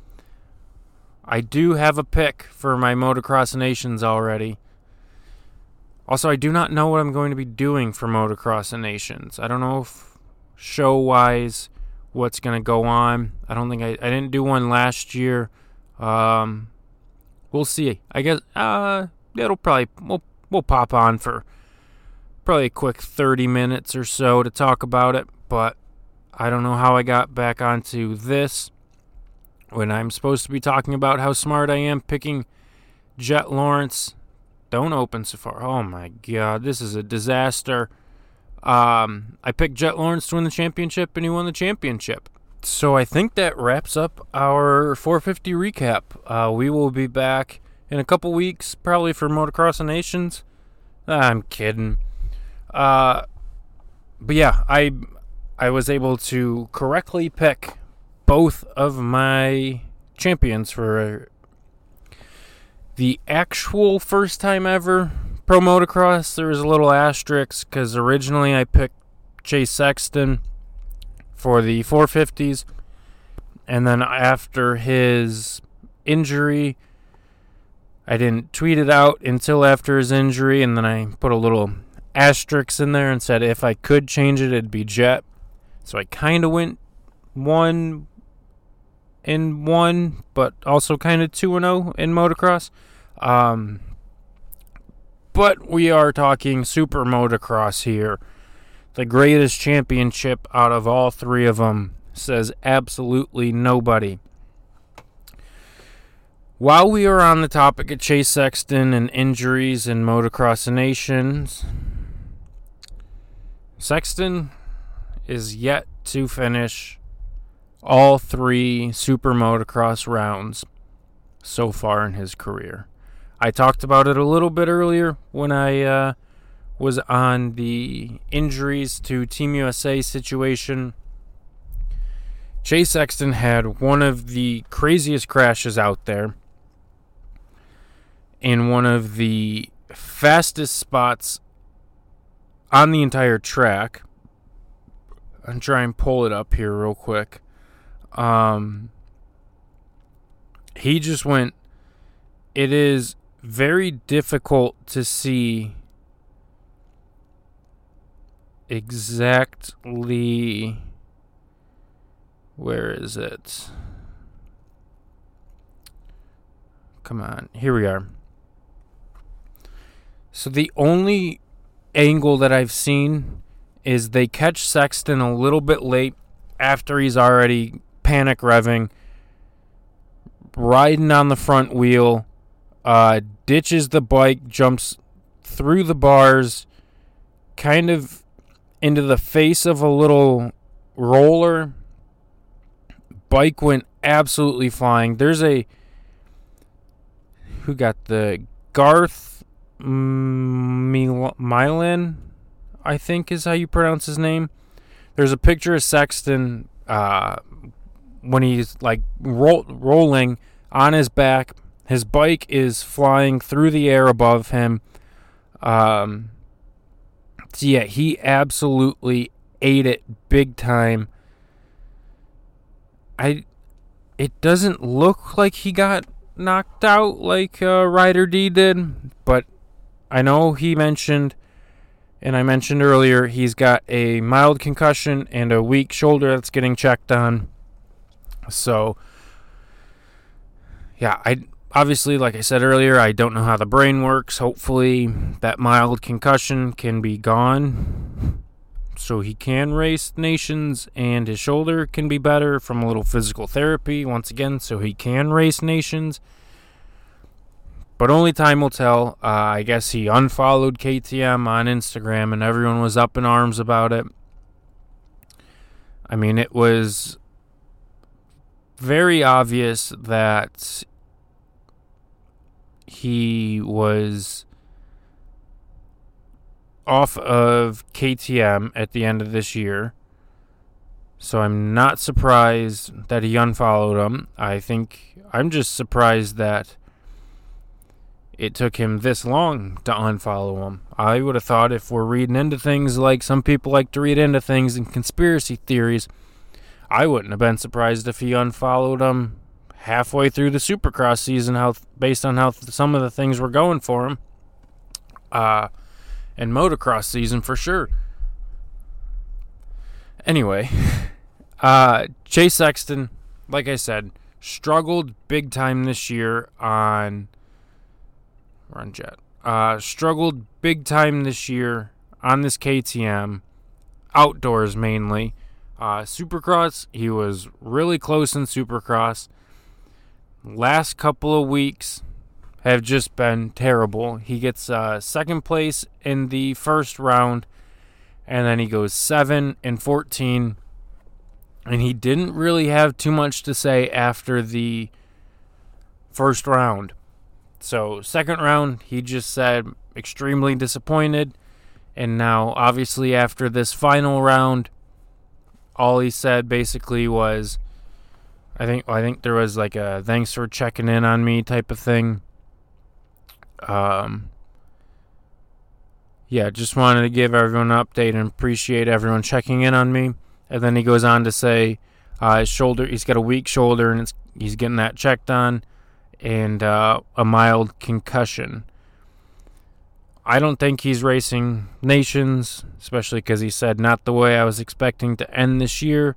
I do have a pick for my Motocross Nations already. Also, I do not know what I'm going to be doing for Motocross Nations. I don't know if show-wise what's going to go on. I don't think I, I didn't do one last year. Um, we'll see. I guess uh, it'll probably we'll we'll pop on for probably a quick thirty minutes or so to talk about it. But I don't know how I got back onto this when I'm supposed to be talking about how smart I am picking Jet Lawrence. Don't open Safari. Oh my God, this is a disaster. Um, I picked Jet Lawrence to win the championship, and he won the championship. So I think that wraps up our four fifty recap. Uh, we will be back in a couple weeks, probably for Motocross Nations. I'm kidding. Uh, but yeah, I I was able to correctly pick both of my champions for the actual first time ever Pro Motocross. There was a little asterisk because originally I picked Chase Sexton for the four fifties, and then after his injury, I didn't tweet it out until after his injury, and then I put a little asterisk in there and said if I could change it, it'd be Jet. So I kind of went one in one, but also kind of two and oh in motocross. Um, but we are talking Super Motocross here. The greatest championship out of all three of them, says absolutely nobody. While we are on the topic of Chase Sexton and injuries in Motocross Nations, Sexton is yet to finish all three Super Motocross rounds so far in his career. I talked about it a little bit earlier when I uh, was on the injuries to Team U S A situation. Chase Sexton had one of the craziest crashes out there in one of the fastest spots on the entire track. I'm trying to pull it up here real quick. Um, he just went. It is very difficult to see exactly. Where is it? Come on. Here we are. So the only angle that I've seen is they catch Sexton a little bit late after he's already panic revving, riding on the front wheel, uh, ditches the bike, jumps through the bars, kind of into the face of a little roller. Bike went absolutely flying. There's a... Who got the... Garth Milan, I think is how you pronounce his name. there's a picture of Sexton uh, when he's like ro- rolling on his back. His bike is flying through the air above him. Um, so yeah, he absolutely ate it big time. I, it doesn't look like he got knocked out like uh, Ryder D did, but I know he mentioned, and I mentioned earlier, he's got a mild concussion and a weak shoulder that's getting checked on. So, yeah, I obviously, like I said earlier, I don't know how the brain works. Hopefully, that mild concussion can be gone so he can race nations, and his shoulder can be better from a little physical therapy, once again, so he can race nations. But only time will tell. Uh, I guess he unfollowed K T M on Instagram, and everyone was up in arms about it. I mean, it was very obvious that he was off of K T M at the end of this year. So I'm not surprised that he unfollowed him. I think I'm just surprised that it took him this long to unfollow him. I would have thought if we're reading into things like some people like to read into things and conspiracy theories, I wouldn't have been surprised if he unfollowed him halfway through the Supercross season, how based on how th- some of the things were going for him. Uh, and motocross season for sure. Anyway, uh, Chase Sexton, like I said, struggled big time this year on Run Jet. Uh, struggled big time this year on this K T M, outdoors mainly. Uh, Supercross, he was really close in Supercross. Last couple of weeks have just been terrible. He gets uh, second place in the first round, and then he goes seven and fourteen, and he didn't really have too much to say after the first round. So second round, he just said extremely disappointed, and now obviously after this final round, all he said basically was, I think I think there was like a thanks for checking in on me type of thing. Um, yeah, just wanted to give everyone an update and appreciate everyone checking in on me. And then he goes on to say uh, his shoulder, he's got a weak shoulder and it's, he's getting that checked on, and uh, a mild concussion. I don't think he's racing nations, especially because he said not the way I was expecting to end this year.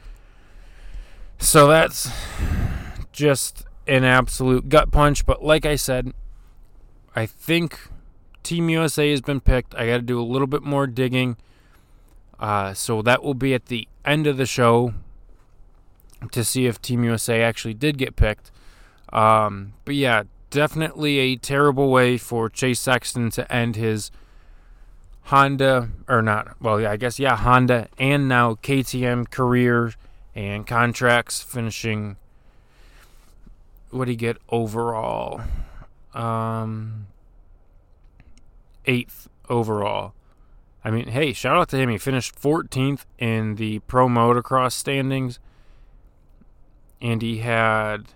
So that's just an absolute gut punch. But like I said, I think Team U S A has been picked. I got to do a little bit more digging. Uh, so that will be at the end of the show to see if Team U S A actually did get picked. Um, but yeah, definitely a terrible way for Chase Sexton to end his Honda, or not, well, yeah, I guess, yeah, Honda and now K T M career and contracts, finishing, what did he get overall? Um, eighth overall. I mean, hey, shout out to him. He finished fourteenth in the pro motocross standings, and he had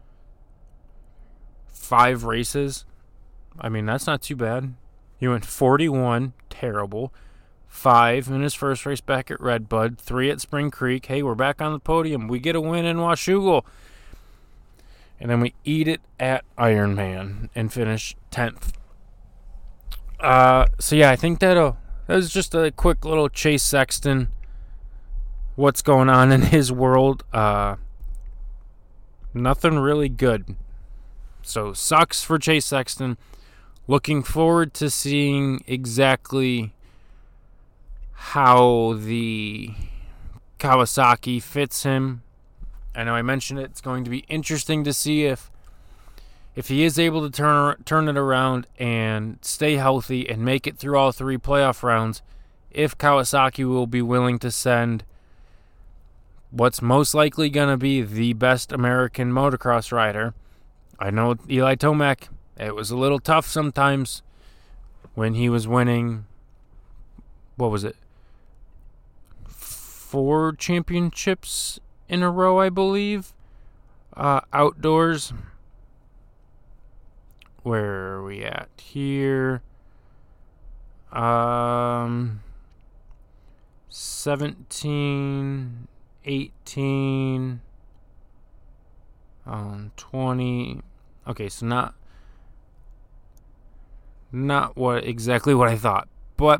five races. I mean, that's not too bad. He went forty-one, terrible. Five in his first race back at Redbud. Three at Spring Creek. Hey, we're back on the podium. We get a win in Washougal. And then we eat it at Ironman and finish tenth. Uh, so, yeah, I think that'll, that was just a quick little Chase Sexton. What's going on in his world. Uh, nothing really good. So, sucks for Chase Sexton. Looking forward to seeing exactly how the Kawasaki fits him. I know I mentioned it. It's going to be interesting to see if if he is able to turn turn it around and stay healthy and make it through all three playoff rounds, if Kawasaki will be willing to send what's most likely going to be the best American motocross rider. I know Eli Tomac, it was a little tough sometimes when he was winning, what was it, four championships in a row, I believe. Uh, outdoors. Where are we at here? Um, seventeen, eighteen, um, twenty. Okay, so not not what exactly what I thought, but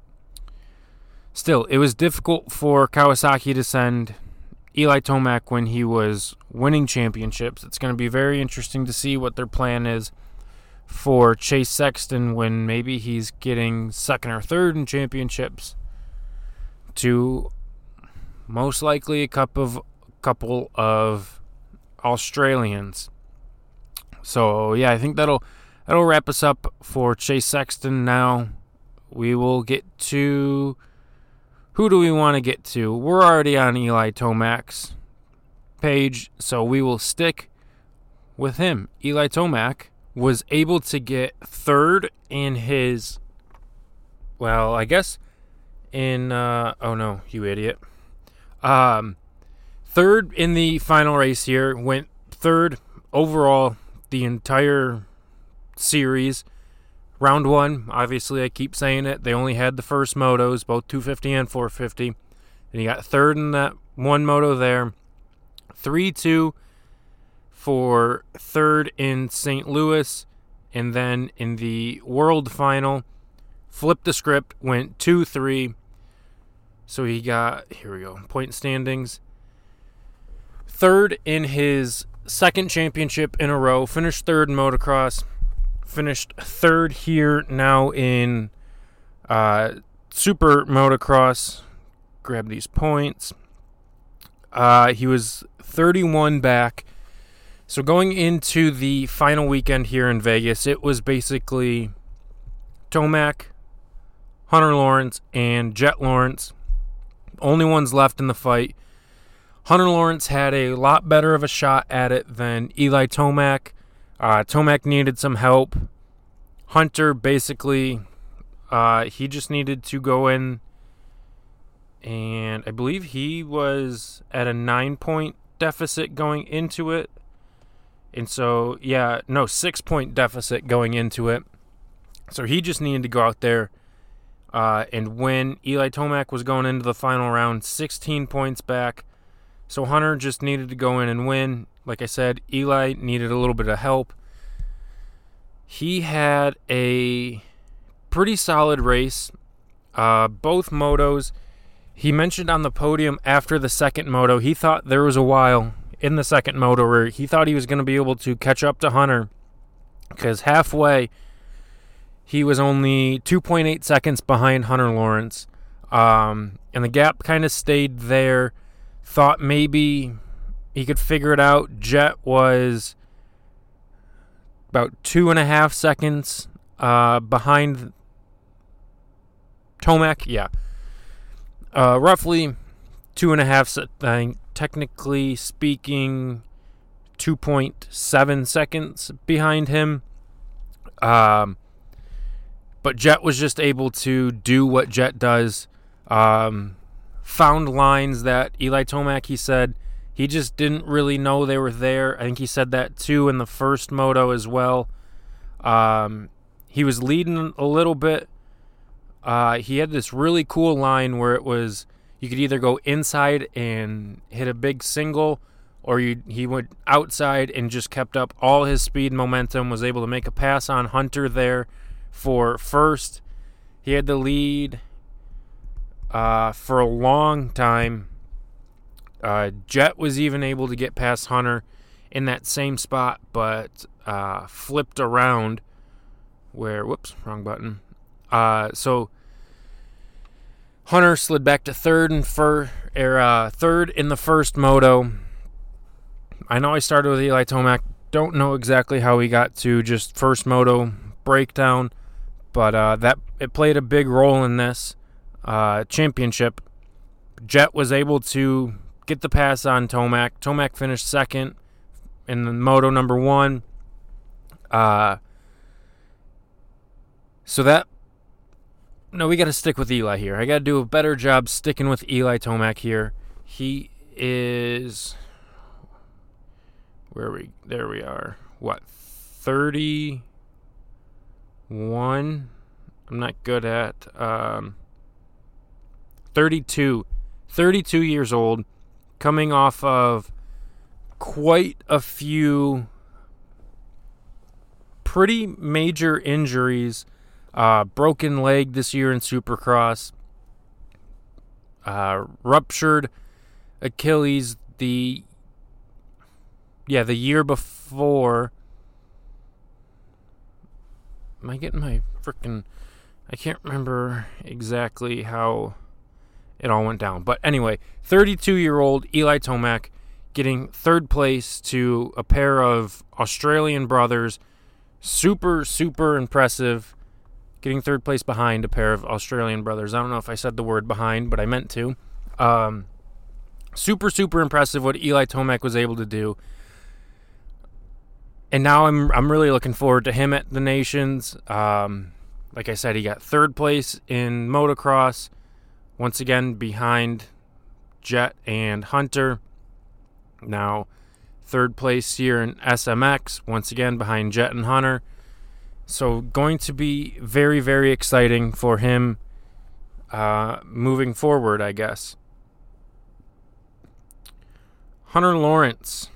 still, it was difficult for Kawasaki to send Eli Tomac when he was winning championships. It's going to be very interesting to see what their plan is for Chase Sexton when maybe he's getting second or third in championships to most likely a couple of couple of Australians. So yeah, I think that'll that'll wrap us up for Chase Sexton. Now we will get to who do we want to get to? We're already on Eli Tomac's page, so we will stick with him. Eli Tomac was able to get third in his, well, I guess in, uh, oh no, you idiot. Um, third in the final race here, went third overall the entire series. Round one, obviously I keep saying it, they only had the first motos, both two fifty and four fifty. And he got third in that one moto there. three two for third in Saint Louis, and then in the World Final, flipped the script, went two three. So he got, here we go, point standings. Third in his second championship in a row, finished third in motocross, finished third here now in uh, Super Motocross. Grab these points. Uh, he was thirty-one back. So going into the final weekend here in Vegas, it was basically Tomac, Hunter Lawrence, and Jet Lawrence. Only ones left in the fight. Hunter Lawrence had a lot better of a shot at it than Eli Tomac. Uh, Tomac needed some help. Hunter basically, uh, he just needed to go in, and I believe he was at a nine-point deficit going into it. And so, yeah, no, six-point deficit going into it. So he just needed to go out there uh, and win. Eli Tomac was going into the final round sixteen points back. So Hunter just needed to go in and win. Like I said, Eli needed a little bit of help. He had a pretty solid race. Uh, both motos. He mentioned on the podium after the second moto, he thought there was a while in the second moto where he thought he was going to be able to catch up to Hunter, because halfway he was only two point eight seconds behind Hunter Lawrence, um, and the gap kind of stayed there. Thought maybe he could figure it out. Jet was about two and a half seconds uh, behind Tomac, yeah, uh, roughly two and a half seconds. Technically speaking, two point seven seconds behind him. Um, but Jet was just able to do what Jet does. Um, found lines that Eli Tomac, he said, he just didn't really know they were there. I think he said that too in the first moto as well. Um, he was leading a little bit. Uh, he had this really cool line where it was, you could either go inside and hit a big single, or you, he went outside and just kept up all his speed momentum, was able to make a pass on Hunter there for first. He had the lead uh, for a long time. Uh, Jet was even able to get past Hunter in that same spot, but uh, flipped around where, whoops, wrong button. Uh, so Hunter slid back to third and fir, er, uh, third in the first moto. I know I started with Eli Tomac. Don't know exactly how he got to just first moto breakdown, but uh, that it played a big role in this uh, championship. Jet was able to get the pass on Tomac. Tomac finished second in the moto number one. Uh, so that no, we got to stick with Eli here. I got to do a better job sticking with Eli Tomac here. He is, where are we? There we are. What, thirty-one? I'm not good at. Um, thirty-two. thirty-two years old, coming off of quite a few pretty major injuries. Uh, broken leg this year in Supercross. Uh, ruptured Achilles the yeah the year before. Am I getting my freaking? I can't remember exactly how it all went down, but anyway, thirty-two-year-old Eli Tomac getting third place to a pair of Australian brothers. Super, super impressive. Getting third place behind a pair of Australian brothers. I don't know if I said the word behind, but I meant to. Um, super, super impressive what Eli Tomac was able to do. And now I'm I'm really looking forward to him at the Nations. Um, like I said, he got third place in motocross. Once again, behind Jet and Hunter. Now, third place here in S M X. Once again, behind Jet and Hunter. So going to be very, very exciting for him uh, moving forward, I guess. Hunter Lawrence.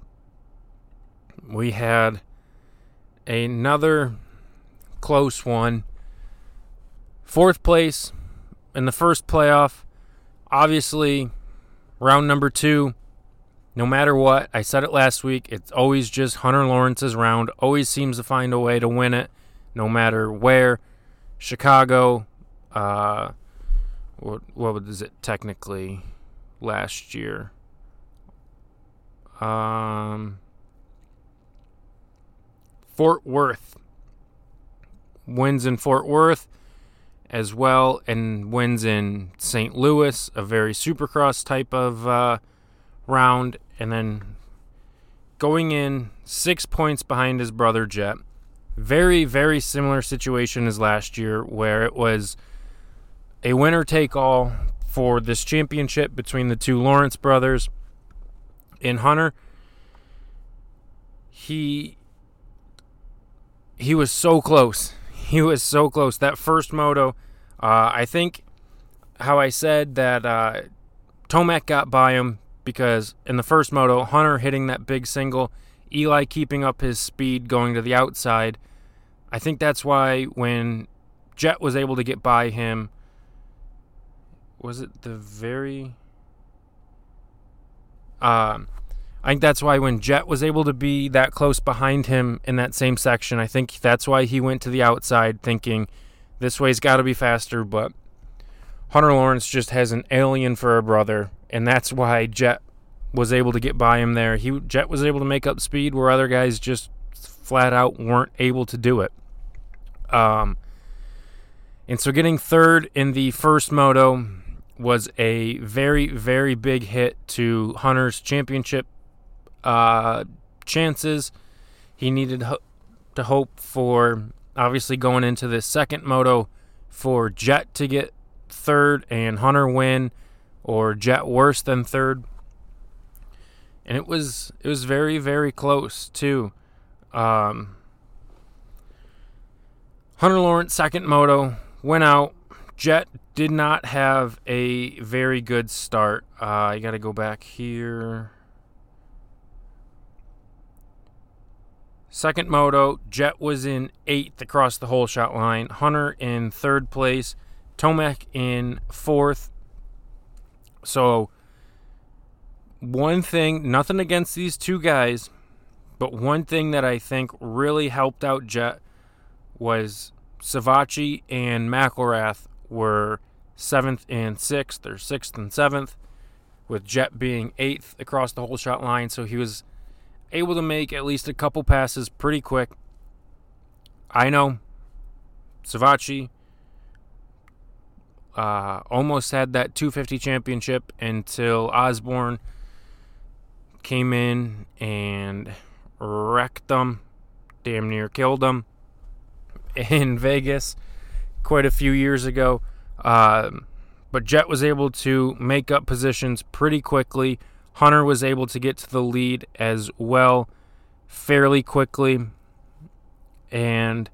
We had another close one. Fourth place in the first playoff. Obviously, round number two. No matter what, I said it last week, it's always just Hunter Lawrence's round. Always seems to find a way to win it, no matter where. Chicago, uh, what, what was it technically last year? Um, Fort Worth. Wins in Fort Worth as well, and wins in Saint Louis, a very Supercross type of uh, round. And then going in six points behind his brother Jet. Very, very similar situation as last year, where it was a winner-take-all for this championship between the two Lawrence brothers. In Hunter, he he was so close. He was so close. That first moto, uh, I think how I said that uh, Tomac got by him, because in the first moto, Hunter hitting that big single, Eli keeping up his speed going to the outside. I think that's why when Jet was able to get by him, was it the very... Um, I think that's why when Jet was able to be that close behind him in that same section, I think that's why he went to the outside thinking this way's got to be faster, but Hunter Lawrence just has an alien for a brother, and that's why Jet was able to get by him there. He Jet was able to make up speed where other guys just flat out weren't able to do it. Um, and so getting third in the first moto was a very, very big hit to Hunter's championship uh, chances. He needed ho- to hope for, obviously going into the second moto, for Jet to get third and Hunter win, or Jet worse than third. And it was it was very, very close too. Um, Hunter Lawrence, second moto, went out. Jet did not have a very good start. Uh, I got to go back here. Second moto, Jet was in eighth across the whole shot line. Hunter in third place. Tomac in fourth. So, one thing, nothing against these two guys, but one thing that I think really helped out Jet was Savacci and McElrath were seventh and sixth, or sixth and seventh, with Jet being eighth across the whole shot line. So he was able to make at least a couple passes pretty quick. I know Savacci uh, almost had that two fifty championship until Osborne came in and wrecked them, damn near killed them in Vegas. quite a few years ago. Uh, but Jet was able to make up positions pretty quickly. Hunter was able to get to the lead as well fairly quickly. And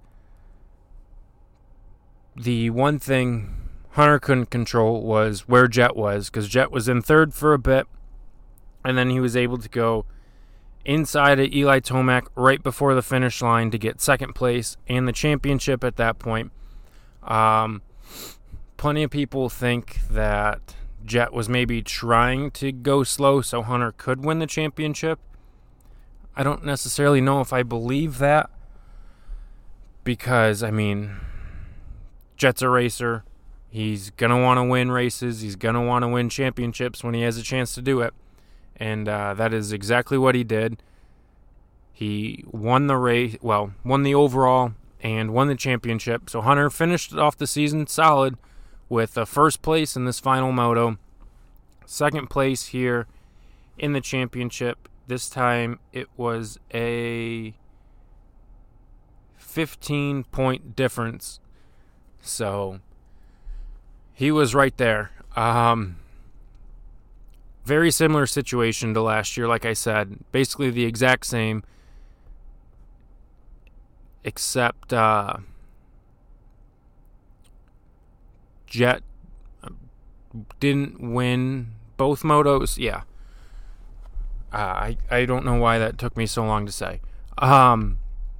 the one thing Hunter couldn't control was where Jet was, because Jet was in third for a bit, and then he was able to go inside of Eli Tomac right before the finish line to get second place and the championship at that point. Um, plenty of people think that Jet was maybe trying to go slow so Hunter could win the championship. I don't necessarily know if I believe that, because, I mean, Jet's a racer. He's going to want to win races. He's going to want to win championships when he has a chance to do it. And uh, that is exactly what he did. He won the race, well, won the overall and won the championship. So Hunter finished off the season solid with a first place in this final moto, second place here in the championship. This time it was a fifteen-point difference. So he was right there. Um... Very similar situation to last year, like I said. Basically the exact same, except uh, Jet didn't win both motos. Yeah. Uh, I, I don't know why that took me so long to say. Um,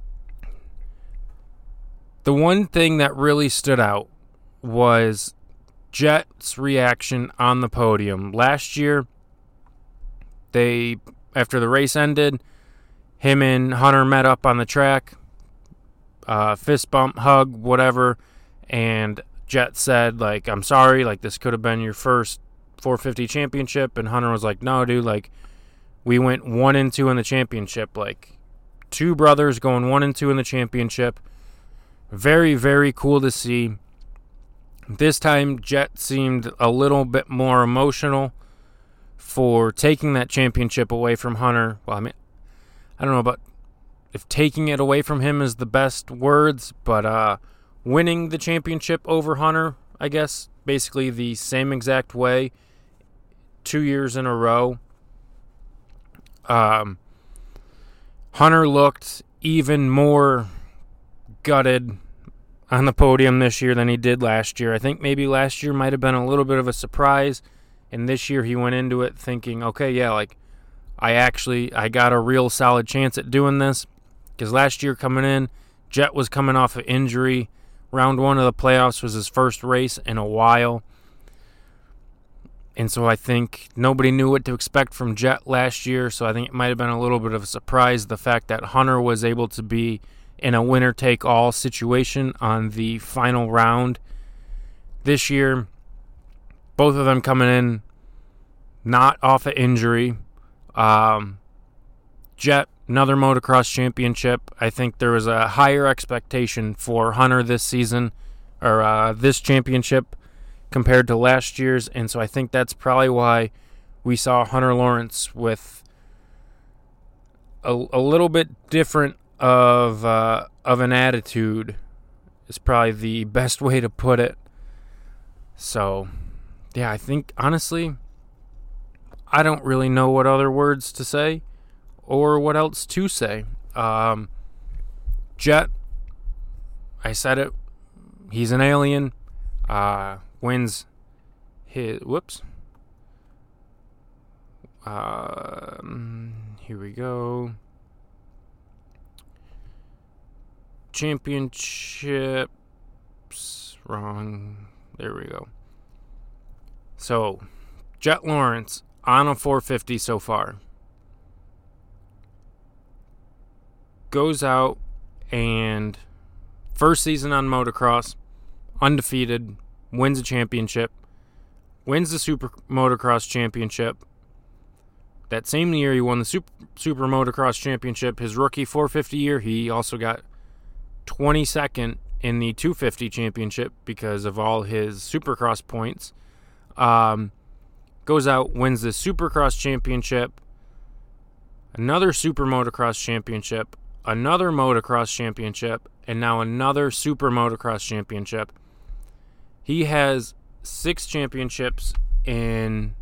the one thing that really stood out was Jet's reaction on the podium. Last year, they, after the race ended, him and Hunter met up on the track, uh, fist bump, hug, whatever, and Jet said, like, I'm sorry, like, this could have been your first four fifty championship, and Hunter was like, no, dude, like, we went one and two in the championship, like, two brothers going one and two in the championship. Very, very cool to see. This time, Jet seemed a little bit more emotional for taking that championship away from Hunter. Well, I mean, I don't know about if taking it away from him is the best words, but uh, winning the championship over Hunter, I guess, basically the same exact way, two years in a row. Um, Hunter looked even more gutted on the podium this year than he did last year. I think maybe last year might have been a little bit of a surprise, and this year he went into it thinking, okay, yeah, like, I actually, I got a real solid chance at doing this, because last year coming in, Jet was coming off of injury. Round one of the playoffs was his first race in a while, and so I think nobody knew what to expect from Jet last year, so I think it might have been a little bit of a surprise, the fact that Hunter was able to be in a winner-take-all situation on the final round this year. Both of them coming in not off of injury. Um, Jet, another motocross championship. I think there was a higher expectation for Hunter this season, or uh, this championship, compared to last year's, and so I think that's probably why we saw Hunter Lawrence with a, a little bit different of uh, of an attitude is probably the best way to put it. So, yeah, I think, honestly, I don't really know what other words to say or what else to say. Um, Jet, I said it, he's an alien, uh, wins his, whoops, uh, here we go, championships, wrong, there we go. So, Jet Lawrence on a four fifty so far. Goes out and first season on motocross, undefeated, wins a championship, wins the Super Motocross Championship. That same year he won the Super, Super Motocross Championship. His rookie four fifty year, he also got twenty-second in the two fifty championship because of all his Supercross points. Um, goes out, wins the Supercross Championship, another Super Motocross Championship, another Motocross Championship, and now another Super Motocross Championship. He has six championships in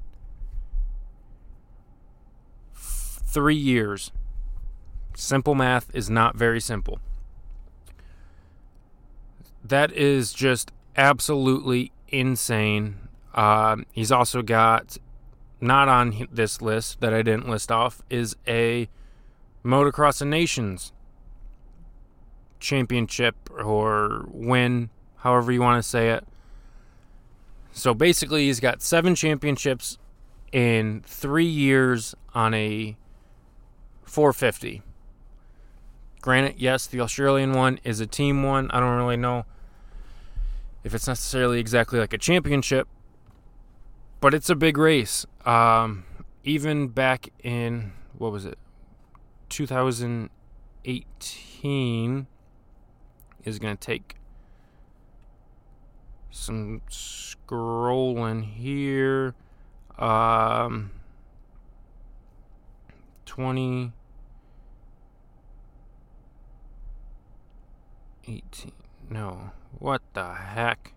f- three years. Simple math is not very simple. That is just absolutely insane. Uh, he's also got, not on this list that I didn't list off, is a Motocross of Nations championship or win, however you want to say it. So basically, he's got seven championships in three years on a four fifty. Granted, yes, the Australian one is a team one. I don't really know if it's necessarily exactly like a championship, but it's a big race. Um, even back in, what was it, two thousand eighteen is going to take some scrolling here. Um, twenty eighteen. No. What the heck?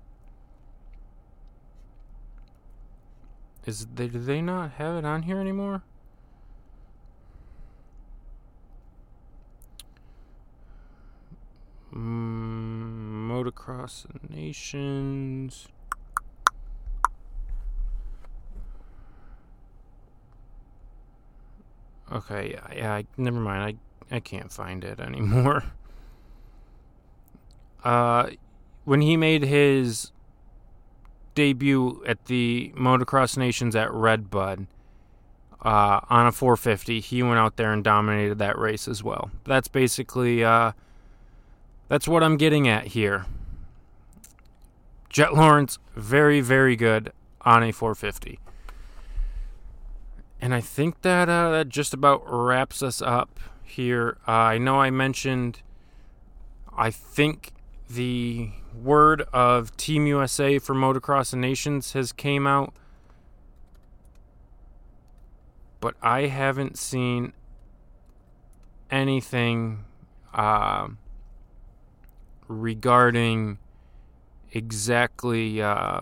Is they, do they not have it on here anymore? Mm, Motocross Nations. Okay, yeah, yeah I, never mind. I, I can't find it anymore. Uh, when he made his debut at the Motocross Nations at Redbud uh, on a four fifty, he went out there and dominated that race as well. That's basically uh, that's what I'm getting at here. Jet Lawrence, very, very good on a four fifty. And I think that uh, that just about wraps us up here. Uh, I know I mentioned, I think the word of Team U S A for Motocross of Nations has came out, but I haven't seen anything uh, regarding exactly uh,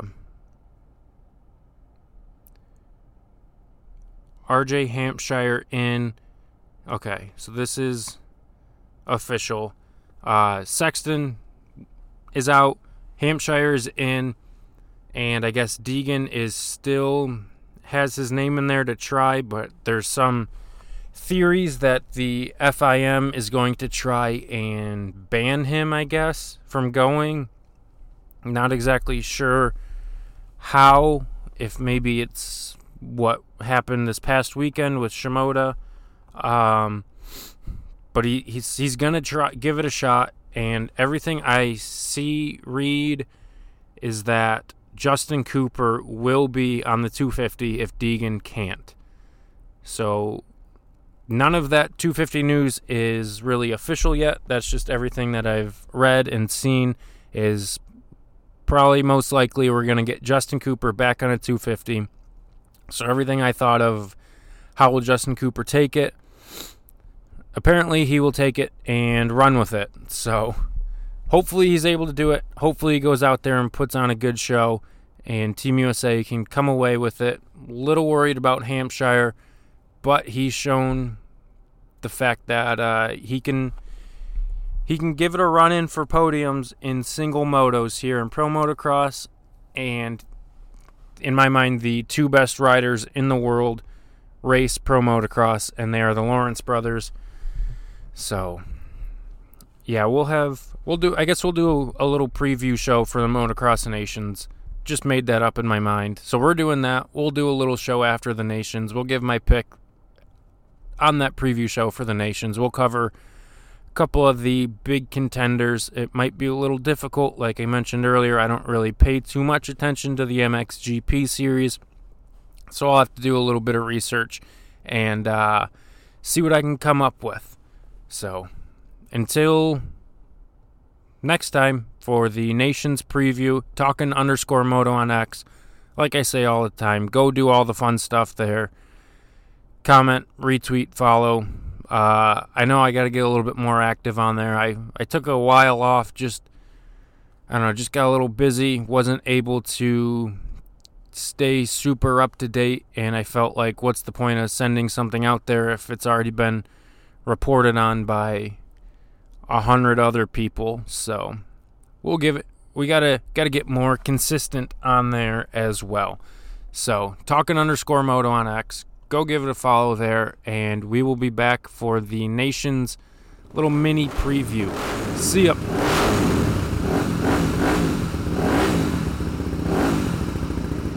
R J Hampshire in. Okay, so this is official. Uh, Sexton is out, Hampshire is in, and I guess Deegan is still has his name in there to try, but there's some theories that the F I M is going to try and ban him, I guess, from going. Not exactly sure how, if maybe it's what happened this past weekend with Shimoda. Um, but he, he's he's gonna try give it a shot. And everything I see, read, is that Justin Cooper will be on the two fifty if Deegan can't. So none of that two fifty news is really official yet. That's just everything that I've read and seen is probably most likely we're going to get Justin Cooper back on a two fifty. So everything I thought of, how will Justin Cooper take it? Apparently he will take it and run with it. So hopefully he's able to do it. Hopefully he goes out there and puts on a good show and Team U S A can come away with it. A little worried about Hampshire, but he's shown the fact that uh, he can he can give it a run in for podiums in single motos here in Pro Motocross, and in my mind the two best riders in the world race Pro Motocross, and they are the Lawrence brothers. So, yeah, we'll have, we'll do, I guess we'll do a little preview show for the Motocross of Nations. Just made that up in my mind. So we're doing that. We'll do a little show after the Nations. We'll give my pick on that preview show for the Nations. We'll cover a couple of the big contenders. It might be a little difficult. Like I mentioned earlier, I don't really pay too much attention to the M X G P series. So I'll have to do a little bit of research and uh, see what I can come up with. So, until next time for the Nations preview, talking underscore moto on X. Like I say all the time, go do all the fun stuff there. Comment, retweet, follow. Uh, I know I got to get a little bit more active on there. I, I took a while off. Just I don't know, just got a little busy, wasn't able to stay super up to date, and I felt like, what's the point of sending something out there if it's already been reported on by a hundred other people? So we'll give it, we gotta gotta get more consistent on there as well. So talking underscore moto on X, go give it a follow there, and we will be back for the nation's little mini preview. See ya.